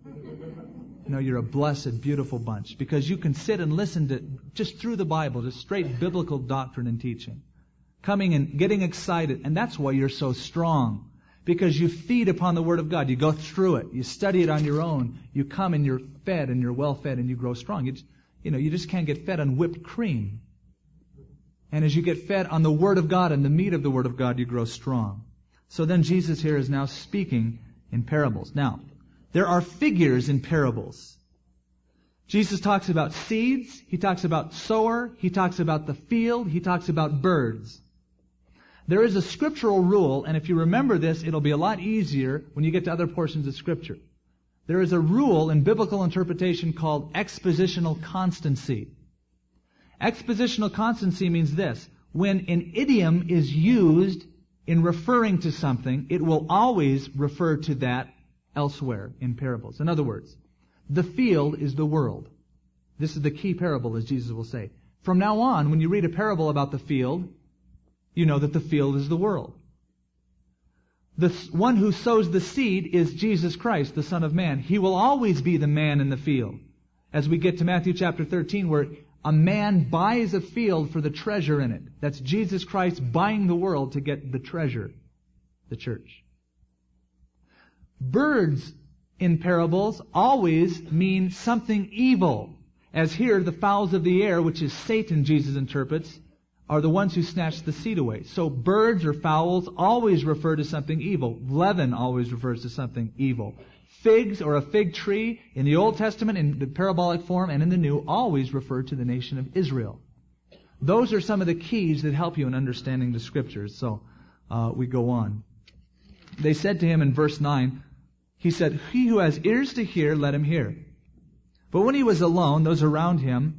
No, you're a blessed, beautiful bunch. Because you can sit and listen to, just through the Bible, just straight biblical doctrine and teaching. Coming and getting excited. And that's why you're so strong. Because you feed upon the Word of God. You go through it. You study it on your own. You come and you're fed and you're well fed and you grow strong. You just can't get fed on whipped cream. And as you get fed on the Word of God and the meat of the Word of God, you grow strong. So then Jesus here is now speaking in parables. Now, there are figures in parables. Jesus talks about seeds. He talks about sower. He talks about the field. He talks about birds. There is a scriptural rule, and if you remember this, it'll be a lot easier when you get to other portions of Scripture. There is a rule in biblical interpretation called expositional constancy. Expositional constancy means this. When an idiom is used in referring to something, it will always refer to that elsewhere in parables. In other words, the field is the world. This is the key parable, as Jesus will say. From now on, when you read a parable about the field, you know that the field is the world. The one who sows the seed is Jesus Christ, the Son of Man. He will always be the man in the field. As we get to Matthew chapter 13, where a man buys a field for the treasure in it. That's Jesus Christ buying the world to get the treasure, the church. Birds in parables always mean something evil. As here, the fowls of the air, which is Satan, Jesus interprets, are the ones who snatch the seed away. So birds or fowls always refer to something evil. Leaven always refers to something evil. Figs or a fig tree in the Old Testament in the parabolic form and in the New always refer to the nation of Israel. Those are some of the keys that help you in understanding the Scriptures. So we go on. They said to him in verse 9, he said, "He who has ears to hear, let him hear." But when he was alone, those around him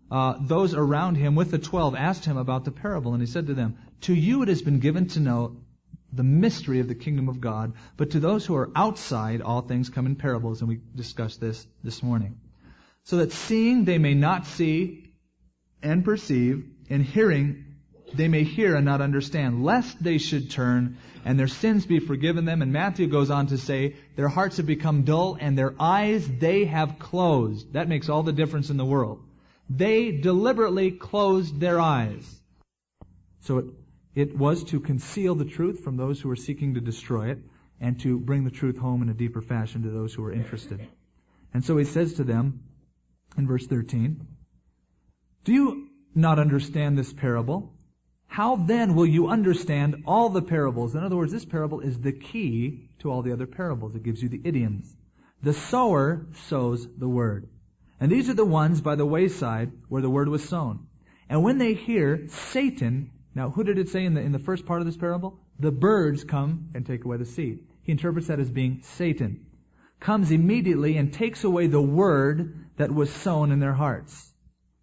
with the 12 asked him about the parable, and he said to them, "To you it has been given to know the mystery of the kingdom of God, but to those who are outside, all things come in parables," and we discussed this morning. "So that seeing they may not see and perceive, and hearing they may hear and not understand, lest they should turn and their sins be forgiven them." And Matthew goes on to say, their hearts have become dull and their eyes they have closed. That makes all the difference in the world. They deliberately closed their eyes. So it was to conceal the truth from those who were seeking to destroy it, and to bring the truth home in a deeper fashion to those who were interested. And so he says to them in verse 13, "Do you not understand this parable? How then will you understand all the parables?" In other words, this parable is the key to all the other parables. It gives you the idioms. "The sower sows the word. And these are the ones by the wayside where the word was sown. And when they hear, Satan," now who did it say in the first part of this parable? The birds come and take away the seed. He interprets that as being Satan. "Comes immediately and takes away the word that was sown in their hearts.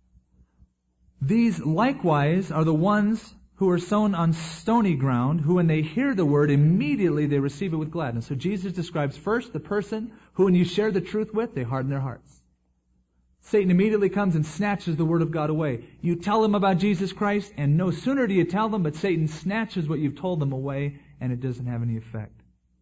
These likewise are the ones who are sown on stony ground, who when they hear the word, immediately they receive it with gladness." So Jesus describes first the person who when you share the truth with, they harden their hearts. Satan immediately comes and snatches the Word of God away. You tell them about Jesus Christ, and no sooner do you tell them, but Satan snatches what you've told them away, and it doesn't have any effect.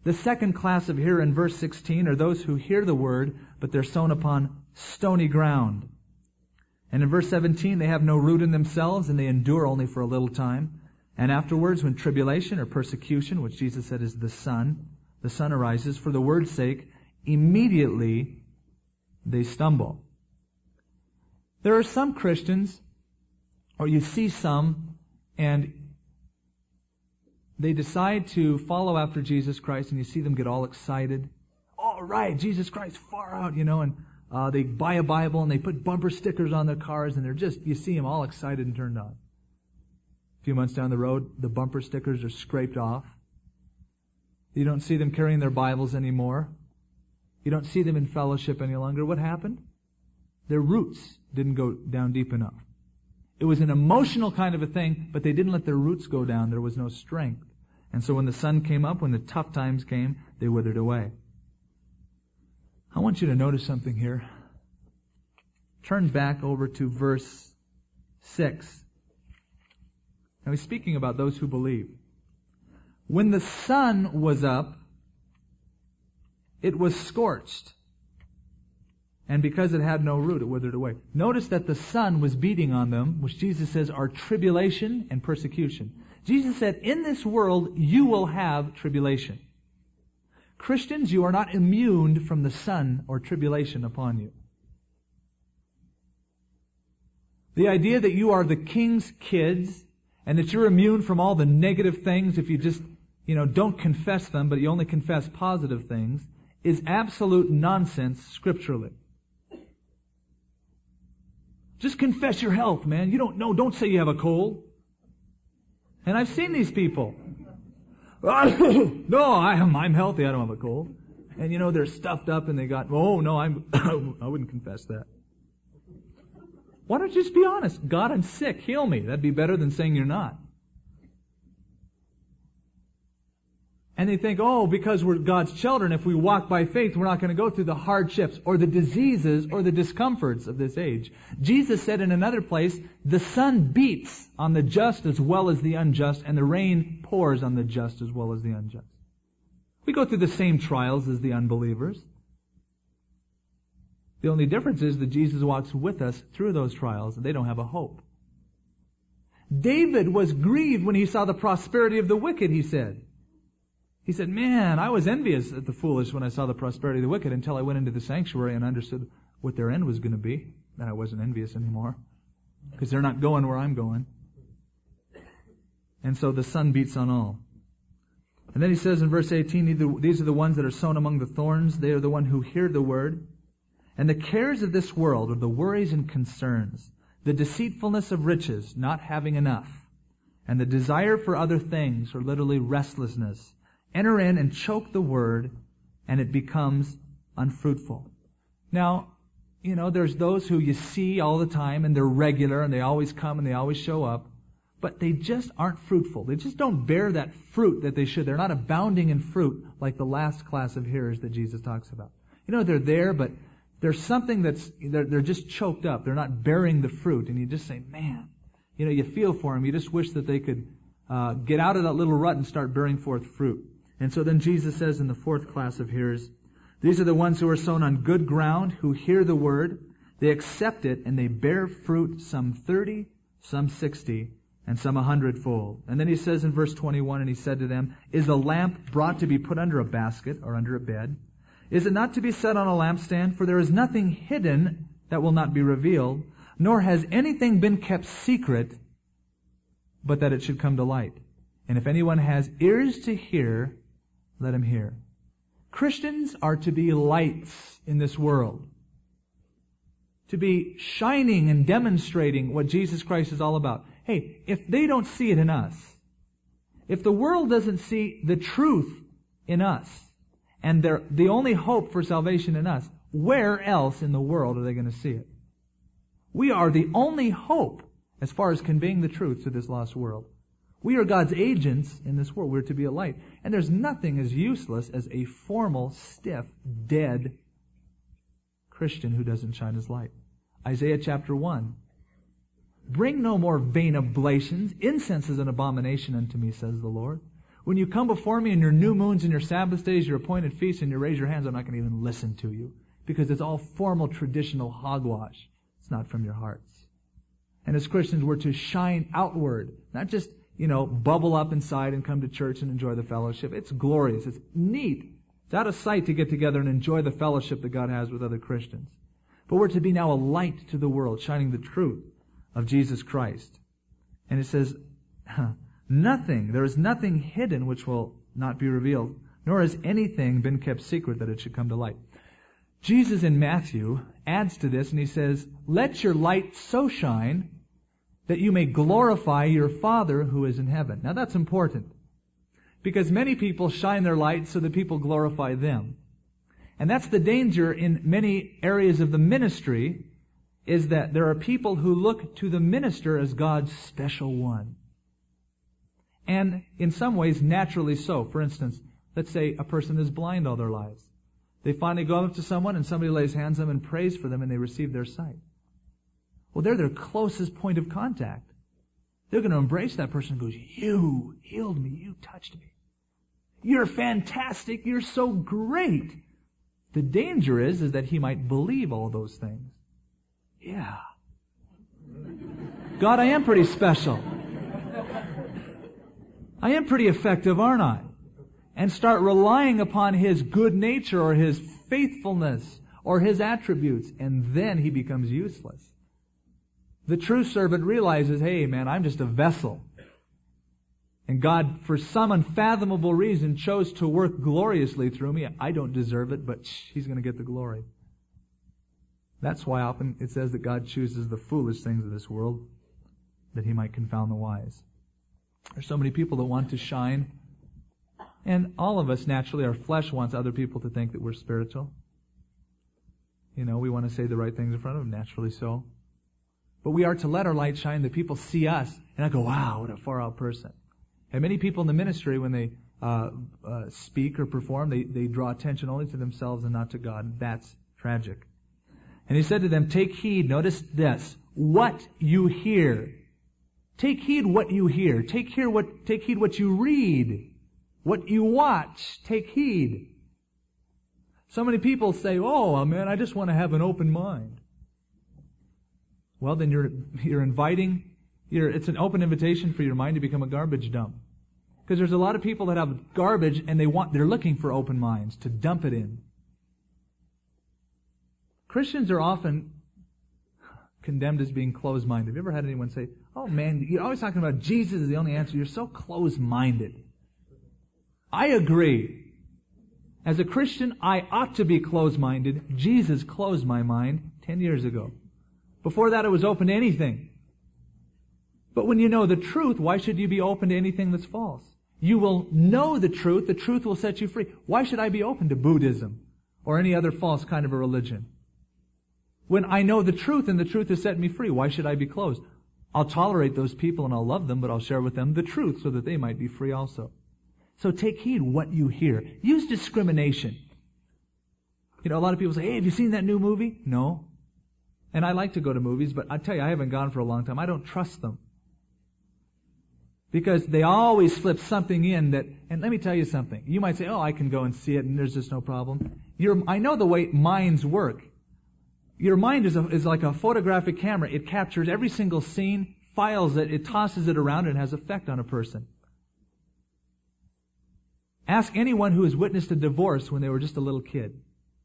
The second class of hearer in verse 16 are those who hear the word, but they're sown upon stony ground. And in verse 17, they have no root in themselves, and they endure only for a little time. And afterwards, when tribulation or persecution, which Jesus said is the sun arises for the word's sake, immediately they stumble. There are some Christians, or you see some, and they decide to follow after Jesus Christ, and you see them get all excited. All right, Jesus Christ, far out, and they buy a Bible, and they put bumper stickers on their cars, and you see them all excited and turned on. A few months down the road, the bumper stickers are scraped off. You don't see them carrying their Bibles anymore. You don't see them in fellowship any longer. What happened? Their roots didn't go down deep enough. It was an emotional kind of a thing, but they didn't let their roots go down. There was no strength. And so when the sun came up, when the tough times came, they withered away. I want you to notice something here. Turn back over to verse 6. Now he's speaking about those who believe. When the sun was up, it was scorched. And because it had no root, it withered away. Notice that the sun was beating on them, which Jesus says are tribulation and persecution. Jesus said, in this world you will have tribulation. Christians, you are not immune from the sun or tribulation upon you. The idea that you are the king's kids and that you're immune from all the negative things if you just, don't confess them, but you only confess positive things, is absolute nonsense scripturally. Just confess your health, man. You don't know. Don't say you have a cold. And I've seen these people. No, I'm healthy. I don't have a cold. And they're stuffed up and they got, oh no, I wouldn't confess that. Why don't you just be honest? God, I'm sick. Heal me. That'd be better than saying you're not. And they think, because we're God's children, if we walk by faith, we're not going to go through the hardships or the diseases or the discomforts of this age. Jesus said in another place, the sun beats on the just as well as the unjust, and the rain pours on the just as well as the unjust. We go through the same trials as the unbelievers. The only difference is that Jesus walks with us through those trials, and they don't have a hope. David was grieved when he saw the prosperity of the wicked, he said. He said, man, I was envious at the foolish when I saw the prosperity of the wicked until I went into the sanctuary and understood what their end was going to be. Then I wasn't envious anymore because they're not going where I'm going. And so the sun beats on all. And then he says in verse 18, these are the ones that are sown among the thorns. They are the one who hear the word. And the cares of this world, or the worries and concerns, the deceitfulness of riches, not having enough, and the desire for other things, or literally restlessness, enter in and choke the word, and it becomes unfruitful. Now, there's those who you see all the time, and they're regular, and they always come, and they always show up, but they just aren't fruitful. They just don't bear that fruit that they should. They're not abounding in fruit like the last class of hearers that Jesus talks about. They're there, but there's something they're just choked up. They're not bearing the fruit, and you just say, man, you feel for them. You just wish that they could get out of that little rut and start bearing forth fruit. And so then Jesus says in the fourth class of hearers, these are the ones who are sown on good ground, who hear the word, they accept it, and they bear fruit, some 30, some 60, and some 100-fold. And then he says in verse 21, and he said to them, is a lamp brought to be put under a basket or under a bed? Is it not to be set on a lampstand? For there is nothing hidden that will not be revealed, nor has anything been kept secret, but that it should come to light. And if anyone has ears to hear, let him hear. Christians are to be lights in this world. To be shining and demonstrating what Jesus Christ is all about. Hey, if they don't see it in us, if the world doesn't see the truth in us, and they're the only hope for salvation in us, where else in the world are they going to see it? We are the only hope as far as conveying the truth to this lost world. We are God's agents in this world. We're to be a light. And there's nothing as useless as a formal, stiff, dead Christian who doesn't shine his light. Isaiah chapter 1. Bring no more vain oblations. Incense is an abomination unto me, says the Lord. When you come before me in your new moons and your Sabbath days, your appointed feasts, and you raise your hands, I'm not going to even listen to you. Because it's all formal, traditional hogwash. It's not from your hearts. And as Christians, we're to shine outward. Not just, bubble up inside and come to church and enjoy the fellowship. It's glorious. It's neat. It's out of sight to get together and enjoy the fellowship that God has with other Christians. But we're to be now a light to the world, shining the truth of Jesus Christ. And it says, there is nothing hidden which will not be revealed, nor has anything been kept secret that it should come to light. Jesus in Matthew adds to this and he says, let your light so shine that you may glorify your Father who is in heaven. Now that's important. Because many people shine their light so that people glorify them. And that's the danger in many areas of the ministry, is that there are people who look to the minister as God's special one. And in some ways, naturally so. For instance, let's say a person is blind all their lives. They finally go up to someone and somebody lays hands on them and prays for them and they receive their sight. Well, they're their closest point of contact. They're going to embrace that person and go, you healed me, you touched me. You're fantastic, you're so great. The danger is that he might believe all those things. Yeah. God, I am pretty special. I am pretty effective, aren't I? And start relying upon His good nature or His faithfulness or His attributes, and then he becomes useless. The true servant realizes, hey man, I'm just a vessel. And God, for some unfathomable reason, chose to work gloriously through me. I don't deserve it, but He's going to get the glory. That's why often it says that God chooses the foolish things of this world that He might confound the wise. There's so many people that want to shine. And all of us, naturally, our flesh wants other people to think that we're spiritual. We want to say the right things in front of them, naturally so. But we are to let our light shine that people see us and I go, wow, what a far out person. And many people in the ministry, when they speak or perform, they draw attention only to themselves and not to God. That's tragic. And He said to them, take heed, notice this, what you hear. Take heed what you hear. Take heed what you read. What you watch. Take heed. So many people say, oh man, I just want to have an open mind. Well, then you're inviting, it's an open invitation for your mind to become a garbage dump. Because there's a lot of people that have garbage and they're looking for open minds to dump it in. Christians are often condemned as being closed-minded. Have you ever had anyone say, oh man, you're always talking about Jesus is the only answer. You're so closed-minded. I agree. As a Christian, I ought to be closed-minded. Jesus closed my mind 10 years ago. Before that, it was open to anything. But when you know the truth, why should you be open to anything that's false? You will know the truth will set you free. Why should I be open to Buddhism or any other false kind of a religion? When I know the truth and the truth has set me free, why should I be closed? I'll tolerate those people and I'll love them, but I'll share with them the truth so that they might be free also. So take heed what you hear. Use discrimination. A lot of people say, hey, have you seen that new movie? No. And I like to go to movies, but I tell you, I haven't gone for a long time. I don't trust them. Because they always slip something in that, and let me tell you something. You might say, oh, I can go and see it and there's just no problem. I know the way minds work. Your mind is like a photographic camera. It captures every single scene, files it, it tosses it around, and has effect on a person. Ask anyone who has witnessed a divorce when they were just a little kid.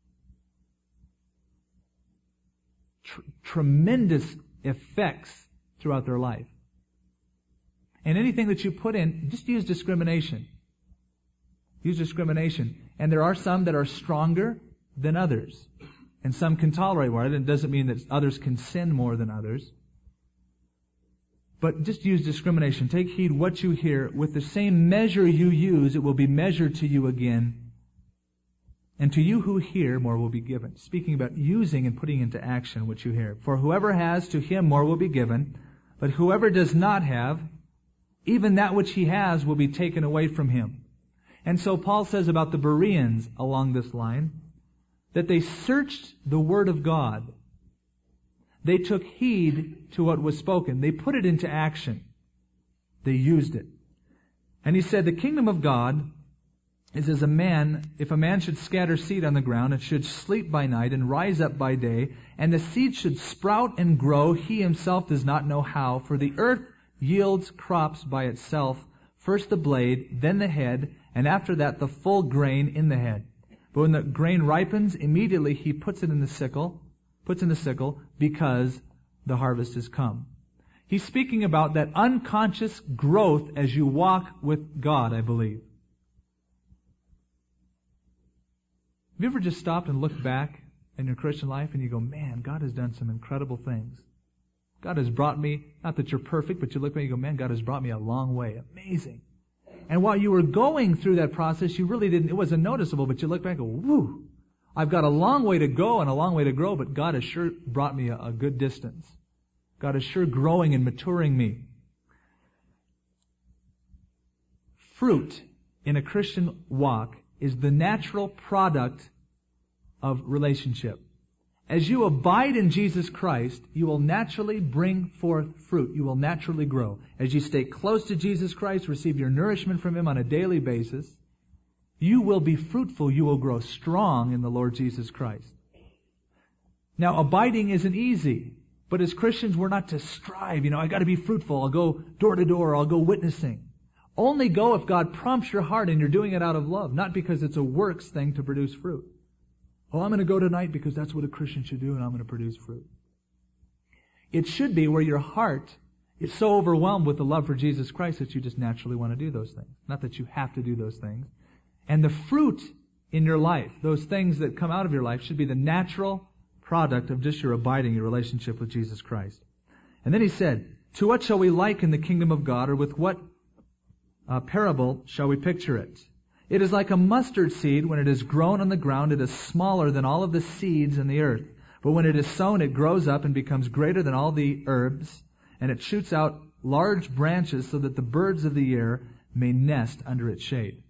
Tremendous effects throughout their life. And anything that you put in, just use discrimination. Use discrimination. And there are some that are stronger than others. And some can tolerate more. It doesn't mean that others can sin more than others. But just use discrimination. Take heed what you hear. With the same measure you use, it will be measured to you again. And to you who hear, more will be given. Speaking about using and putting into action what you hear. For whoever has, to him more will be given. But whoever does not have, even that which he has will be taken away from him. And so Paul says about the Bereans along this line, that they searched the Word of God. They took heed to what was spoken. They put it into action. They used it. And he said, the kingdom of God is as a man, if a man should scatter seed on the ground, and should sleep by night and rise up by day, and the seed should sprout and grow, he himself does not know how, for the earth yields crops by itself, first the blade, then the head, and after that the full grain in the head. But when the grain ripens, immediately he puts in the sickle, because the harvest has come. He's speaking about that unconscious growth as you walk with God, I believe. Have you ever just stopped and looked back in your Christian life and you go, man, God has done some incredible things. God has brought me, not that you're perfect, but you look back and you go, man, God has brought me a long way. Amazing. And while you were going through that process, you really didn't, it wasn't noticeable, but you look back and go, woo, I've got a long way to go and a long way to grow, but God has sure brought me a good distance. God is sure growing and maturing me. Fruit in a Christian walk is the natural product of relationship. As you abide in Jesus Christ, you will naturally bring forth fruit. You will naturally grow. As you stay close to Jesus Christ, receive your nourishment from Him on a daily basis, you will be fruitful. You will grow strong in the Lord Jesus Christ. Now, abiding isn't easy. But as Christians, we're not to strive. I got to be fruitful. I'll go door to door. I'll go witnessing. Only go if God prompts your heart and you're doing it out of love, not because it's a works thing to produce fruit. Oh, I'm going to go tonight because that's what a Christian should do and I'm going to produce fruit. It should be where your heart is so overwhelmed with the love for Jesus Christ that you just naturally want to do those things. Not that you have to do those things. And the fruit in your life, those things that come out of your life, should be the natural product of just your abiding, your relationship with Jesus Christ. And then he said, to what shall we liken the kingdom of God, or with what parable shall we picture it? It is like a mustard seed. When it is grown on the ground, it is smaller than all of the seeds in the earth. But when it is sown, it grows up and becomes greater than all the herbs, and it shoots out large branches so that the birds of the air may nest under its shade.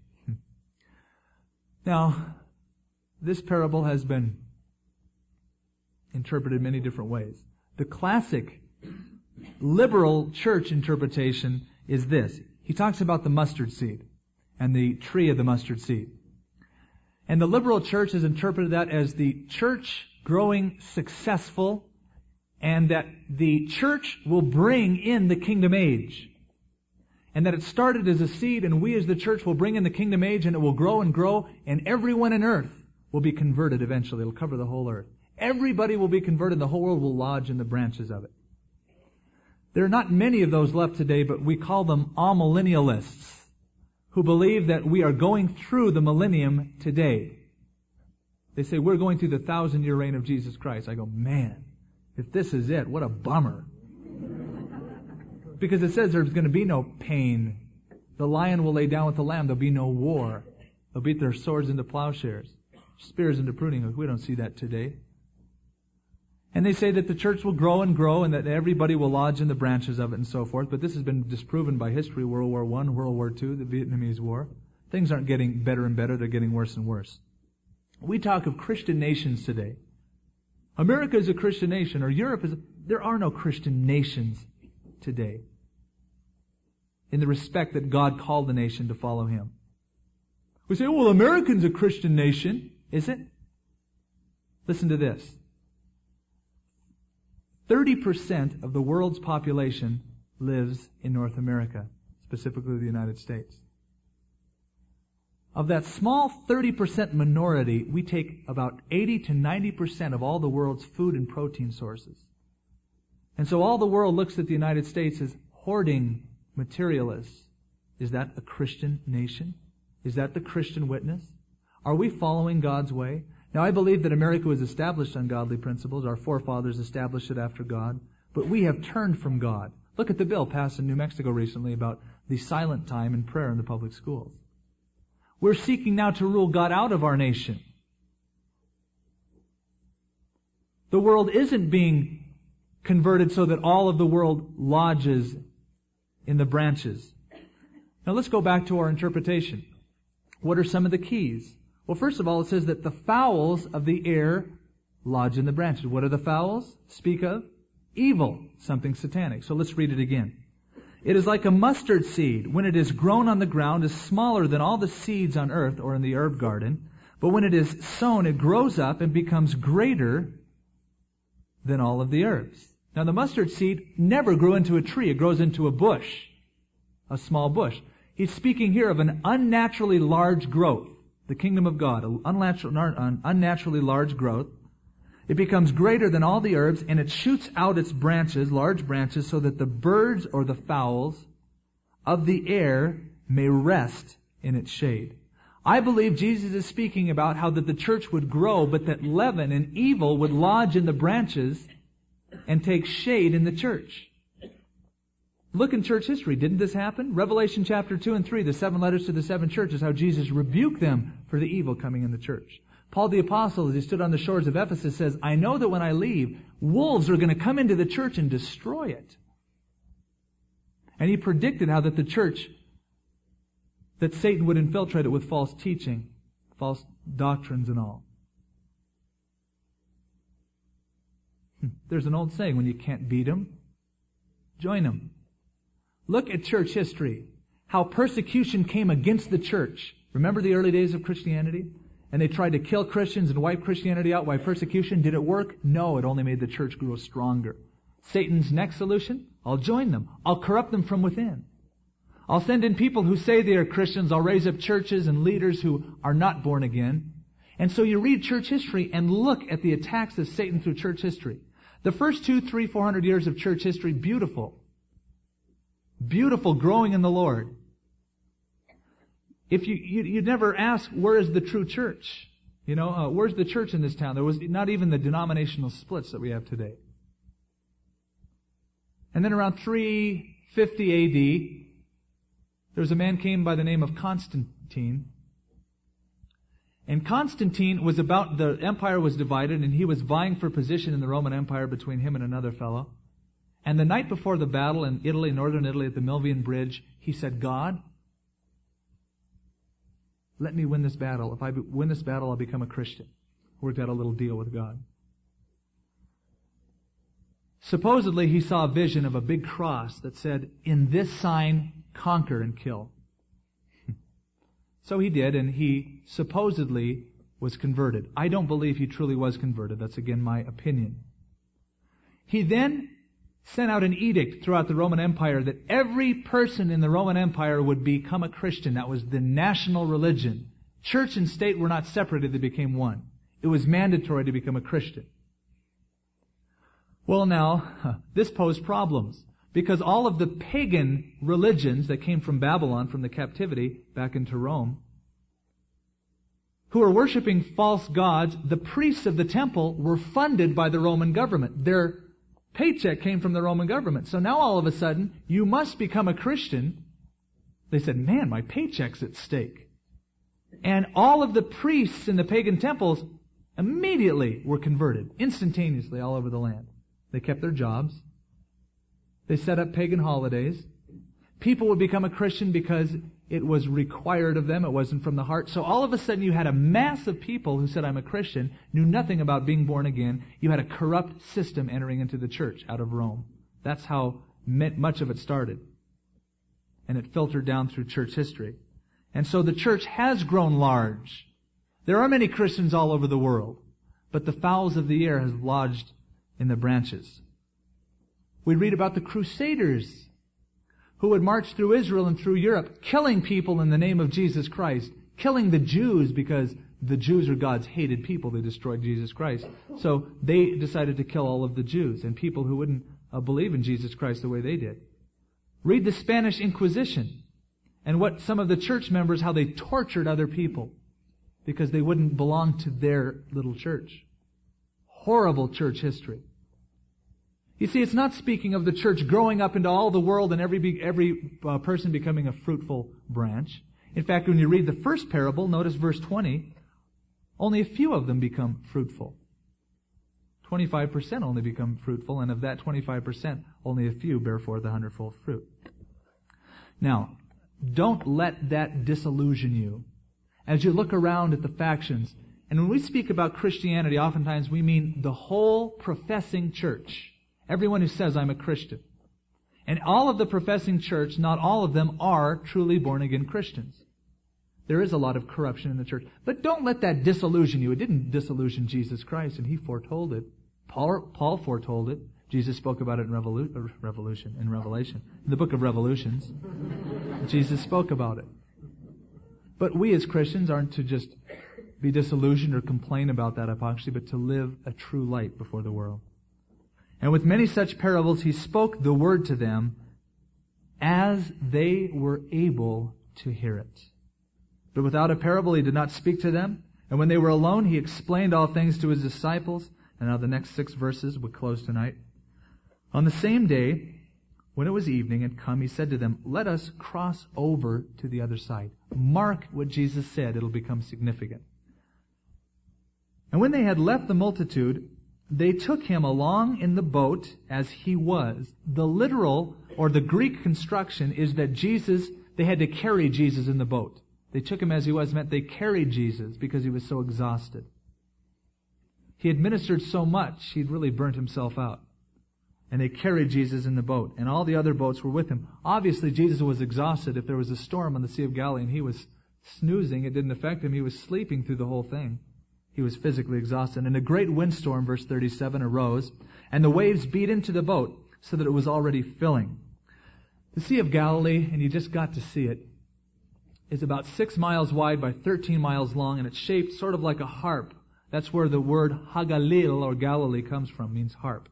Now, this parable has been interpreted many different ways. The classic liberal church interpretation is this. He talks about the mustard seed and the tree of the mustard seed. And the liberal church has interpreted that as the church growing successful, and that the church will bring in the kingdom age. And that it started as a seed, and we as the church will bring in the kingdom age, and it will grow, and everyone on earth will be converted eventually. It'll cover the whole earth. Everybody will be converted. The whole world will lodge in the branches of it. There are not many of those left today, but we call them amillennialists, who believe that we are going through the millennium today. They say, we're going through the 1,000-year reign of Jesus Christ. I go, man, if this is it, what a bummer. Because it says there's going to be no pain. The lion will lay down with the lamb. There'll be no war. They'll beat their swords into plowshares, spears into pruning hooks. We don't see that today. And they say that the church will grow, and that everybody will lodge in the branches of it and so forth. But this has been disproven by history. World War I, World War II, the Vietnamese War. Things aren't getting better and better. They're getting worse and worse. We talk of Christian nations today. America is a Christian nation, or Europe is. There are no Christian nations today in the respect that God called the nation to follow Him. We say, well, America's a Christian nation. Is it? Listen to this. 30% of the world's population lives in North America, specifically the United States. Of that small 30% minority, we take about 80 to 90% of all the world's food and protein sources. And so all the world looks at the United States as hoarding materialists. Is that a Christian nation? Is that the Christian witness? Are we following God's way? Now, I believe that America was established on godly principles. Our forefathers established it after God. But we have turned from God. Look at the bill passed in New Mexico recently about the silent time in prayer in the public schools. We're seeking now to rule God out of our nation. The world isn't being converted so that all of the world lodges in the branches. Now let's go back to our interpretation. What are some of the keys? Well, first of all, it says that the fowls of the air lodge in the branches. What are the fowls? Speak of evil, something satanic. So let's read it again. It is like a mustard seed. When it is grown on the ground, is smaller than all the seeds on earth or in the herb garden. But when it is sown, it grows up and becomes greater than all of the herbs. Now the mustard seed never grew into a tree. It grows into a bush, a small bush. He's speaking here of an unnaturally large growth. The kingdom of God, an unnaturally large growth. It becomes greater than all the herbs, and it shoots out its branches, large branches, so that the birds or the fowls of the air may rest in its shade. I believe Jesus is speaking about how that the church would grow, but that leaven and evil would lodge in the branches and take shade in the church. Look in church history. Didn't this happen? Revelation chapter 2 and 3, the 7 letters to the 7 churches, how Jesus rebuked them for the evil coming in the church. Paul the Apostle, as he stood on the shores of Ephesus, says, I know that when I leave, wolves are going to come into the church and destroy it. And he predicted how that the church, that Satan would infiltrate it with false teaching, false doctrines and all. There's an old saying, when you can't beat them, join them. Look at church history, how persecution came against the church. Remember the early days of Christianity? And they tried to kill Christians and wipe Christianity out. Why persecution? Did it work? No, it only made the church grow stronger. Satan's next solution? I'll join them. I'll corrupt them from within. I'll send in people who say they are Christians. I'll raise up churches and leaders who are not born again. And so you read church history and look at the attacks of Satan through church history. The first 200, 300, 400 years of church history, beautiful. Beautiful, growing in the Lord. If you'd never ask, where is the true church? Where's the church in this town? There was not even the denominational splits that we have today. And then around 350 A.D., there was a man came by the name of Constantine. And Constantine was the empire was divided, and he was vying for position in the Roman Empire between him and another fellow. And the night before the battle in Italy, northern Italy, at the Milvian Bridge, he said, God, let me win this battle. If I win this battle, I'll become a Christian. Worked out a little deal with God. Supposedly, he saw a vision of a big cross that said, in this sign, conquer and kill. So he did, and he supposedly was converted. I don't believe he truly was converted. That's, again, my opinion. He then sent out an edict throughout the Roman Empire that every person in the Roman Empire would become a Christian. That was the national religion. Church and state were not separated, they became one. It was mandatory to become a Christian. Well, now, this posed problems, because all of the pagan religions that came from Babylon, from the captivity back into Rome, who were worshiping false gods, the priests of the temple were funded by the Roman government. Their paycheck came from the Roman government. So now all of a sudden, you must become a Christian. They said, man, my paycheck's at stake. And all of the priests in the pagan temples immediately were converted, instantaneously all over the land. They kept their jobs. They set up pagan holidays. People would become a Christian because it was required of them. It wasn't from the heart. So all of a sudden you had a mass of people who said, I'm a Christian, knew nothing about being born again. You had a corrupt system entering into the church out of Rome. That's how much of it started. And it filtered down through church history. And so the church has grown large. There are many Christians all over the world, but the fowls of the air have lodged in the branches. We read about the Crusaders who would march through Israel and through Europe, killing people in the name of Jesus Christ, killing the Jews because the Jews are God's hated people. They destroyed Jesus Christ. So they decided to kill all of the Jews and people who wouldn't believe in Jesus Christ the way they did. Read the Spanish Inquisition and what some of the church members, how they tortured other people because they wouldn't belong to their little church. Horrible church history. You see, it's not speaking of the church growing up into all the world and every person becoming a fruitful branch. In fact, when you read the first parable, notice verse 20, only a few of them become fruitful. 25% only become fruitful, and of that 25%, only a few bear forth 100-fold fruit. Now, don't let that disillusion you as you look around at the factions. And when we speak about Christianity, oftentimes we mean the whole professing church. Everyone who says, I'm a Christian. And all of the professing church, not all of them are truly born-again Christians. There is a lot of corruption in the church. But don't let that disillusion you. It didn't disillusion Jesus Christ, and He foretold it. Paul foretold it. Jesus spoke about it in Revelation. In the book of Revolutions, Jesus spoke about it. But we as Christians aren't to just be disillusioned or complain about that hypocrisy, but to live a true light before the world. And with many such parables, He spoke the word to them as they were able to hear it. But without a parable He did not speak to them. And when they were alone, He explained all things to His disciples. And now the next 6 verses we close tonight. On the same day, when it was evening and come, He said to them, "Let us cross over to the other side." Mark what Jesus said. It'll become significant. And when they had left the multitude, they took Him along in the boat as He was. The literal, or the Greek construction, is that they had to carry Jesus in the boat. They took Him as He was, meant they carried Jesus because He was so exhausted. He had ministered so much, He'd really burnt Himself out. And they carried Jesus in the boat, and all the other boats were with Him. Obviously, Jesus was exhausted. If there was a storm on the Sea of Galilee and He was snoozing, it didn't affect Him. He was sleeping through the whole thing. He was physically exhausted. And a great windstorm, verse 37, arose, and the waves beat into the boat, so that it was already filling. The Sea of Galilee, and you just got to see it, is about 6 miles wide by 13 miles long, and it's shaped sort of like a harp. That's where the word Hagalil, or Galilee, comes from, means harp.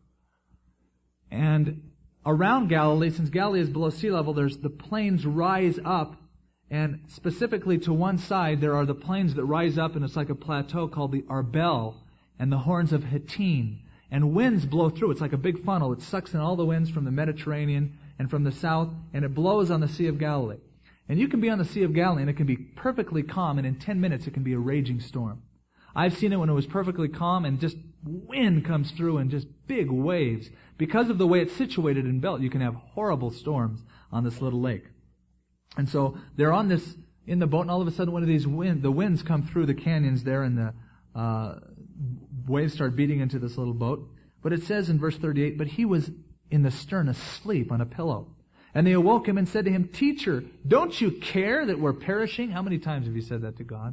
And around Galilee, since Galilee is below sea level, the plains rise up, and specifically to one side there are the plains that rise up, and it's like a plateau called the Arbel and the horns of Hittim. And winds blow through. It's like a big funnel. It sucks in all the winds from the Mediterranean and from the south, and it blows on the Sea of Galilee. And you can be on the Sea of Galilee, and it can be perfectly calm, and in 10 minutes it can be a raging storm. I've seen it when it was perfectly calm, and just wind comes through and just big waves. Because of the way it's situated in belt, you can have horrible storms on this little lake. And so they're in the boat, and all of a sudden one of these the winds come through the canyons there, and the waves start beating into this little boat. But it says in verse 38, "But He was in the stern asleep on a pillow. And they awoke Him and said to Him, 'Teacher, don't you care that we're perishing?'" How many times have you said that to God?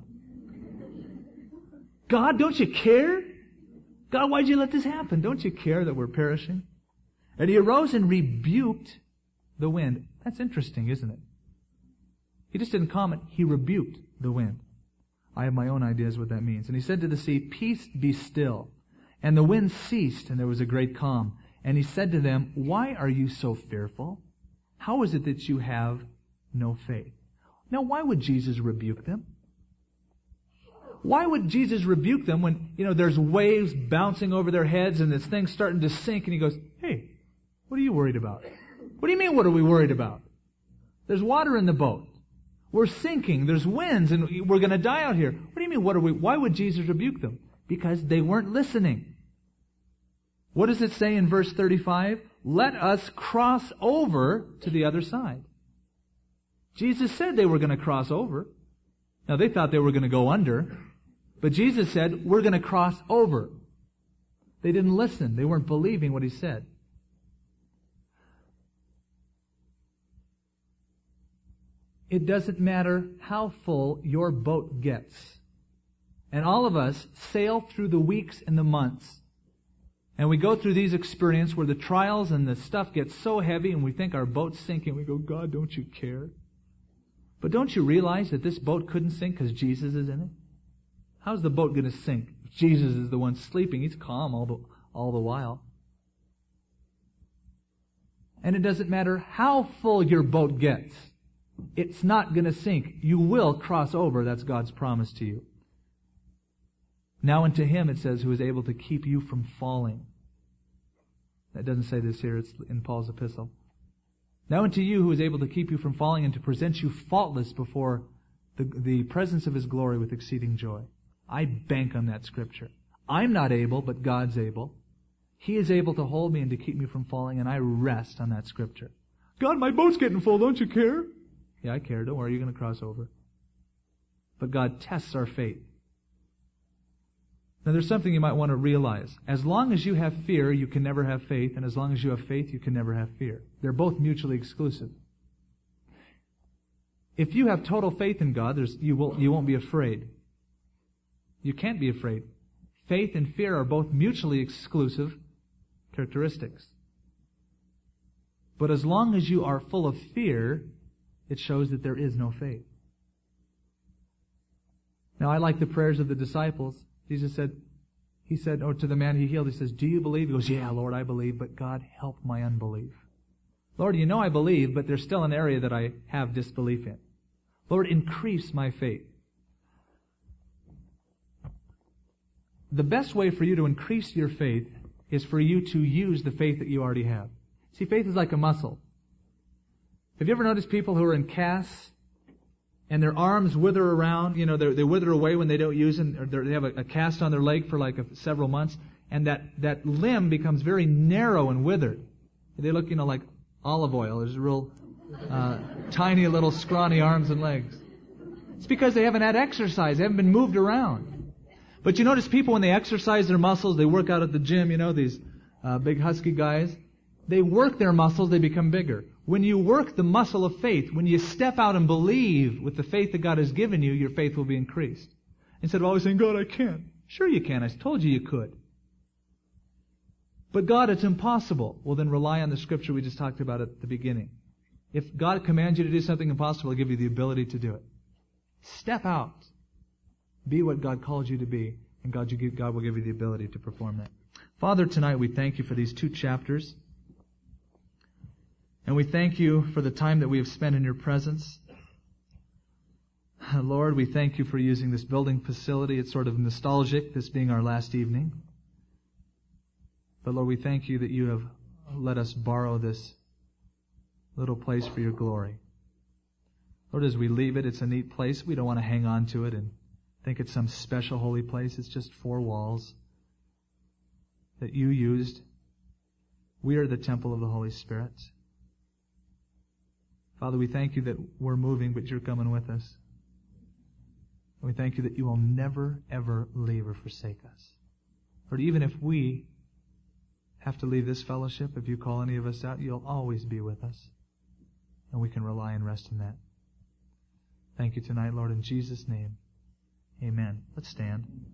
"God, don't you care? God, why'd you let this happen? Don't you care that we're perishing?" And He arose and rebuked the wind. That's interesting, isn't it? He just didn't comment. He rebuked the wind. I have my own ideas what that means. "And He said to the sea, 'Peace, be still.' And the wind ceased, and there was a great calm. And He said to them, 'Why are you so fearful? How is it that you have no faith?'" Now, why would Jesus rebuke them? Why would Jesus rebuke them when, there's waves bouncing over their heads and this thing's starting to sink, and He goes, "Hey, what are you worried about?" "What do you mean, what are we worried about? There's water in the boat. We're sinking. There's winds, and we're going to die out here. What do you mean, why would Jesus rebuke them? Because they weren't listening. What does it say in verse 35? "Let us cross over to the other side." Jesus said they were going to cross over. Now, they thought they were going to go under. But Jesus said, "We're going to cross over." They didn't listen. They weren't believing what He said. It doesn't matter how full your boat gets. And all of us sail through the weeks and the months. And we go through these experiences where the trials and the stuff gets so heavy and we think our boat's sinking. We go, "God, don't you care?" But don't you realize that this boat couldn't sink because Jesus is in it? How's the boat going to sink if Jesus is the one sleeping? He's calm all the while. And it doesn't matter how full your boat gets. It's not going to sink. You will cross over. That's God's promise to you. "Now unto Him," it says, "who is able to keep you from falling." That doesn't say this here. It's in Paul's epistle. "Now unto you who is able to keep you from falling and to present you faultless before the presence of His glory with exceeding joy." I bank on that scripture. I'm not able, but God's able. He is able to hold me and to keep me from falling, and I rest on that scripture. "God, my boat's getting full. Don't you care?" Yeah, I care. Don't worry. You're going to cross over. But God tests our faith. Now there's something you might want to realize. As long as you have fear, you can never have faith, and as long as you have faith, you can never have fear. They're both mutually exclusive. If you have total faith in God, you won't be afraid. You can't be afraid. Faith and fear are both mutually exclusive characteristics. But as long as you are full of fear, it shows that there is no faith. Now, I like the prayers of the disciples. Jesus said, or to the man he healed, he says, "Do you believe?" He goes, "Yeah, Lord, I believe, but God, help my unbelief." Lord, you know I believe, but there's still an area that I have disbelief in. Lord, increase my faith. The best way for you to increase your faith is for you to use the faith that you already have. See, faith is like a muscle. Have you ever noticed people who are in casts and their arms wither around? You know, they wither away when they don't use them. Or they have a cast on their leg for like several months, and that limb becomes very narrow and withered. They look, like olive oil. There's real tiny little scrawny arms and legs. It's because they haven't had exercise. They haven't been moved around. But you notice people when they exercise their muscles, they work out at the gym, these big husky guys. They work their muscles, they become bigger. When you work the muscle of faith, when you step out and believe with the faith that God has given you, your faith will be increased. Instead of always saying, "God, I can't." Sure you can. I told you could. But God, it's impossible. Well, then rely on the scripture we just talked about at the beginning. If God commands you to do something impossible, He'll give you the ability to do it. Step out. Be what God called you to be, and God will give you the ability to perform that. Father, tonight we thank you for these 2 chapters. And we thank you for the time that we have spent in your presence. Lord, we thank you for using this building facility. It's sort of nostalgic, this being our last evening. But Lord, we thank you that you have let us borrow this little place for your glory. Lord, as we leave it, it's a neat place. We don't want to hang on to it and think it's some special holy place. It's just 4 walls that you used. We are the temple of the Holy Spirit. Father, we thank you that we're moving, but you're coming with us. And we thank you that you will never, ever leave or forsake us. Lord, even if we have to leave this fellowship, if you call any of us out, you'll always be with us. And we can rely and rest in that. Thank you tonight, Lord, in Jesus' name. Amen. Let's stand.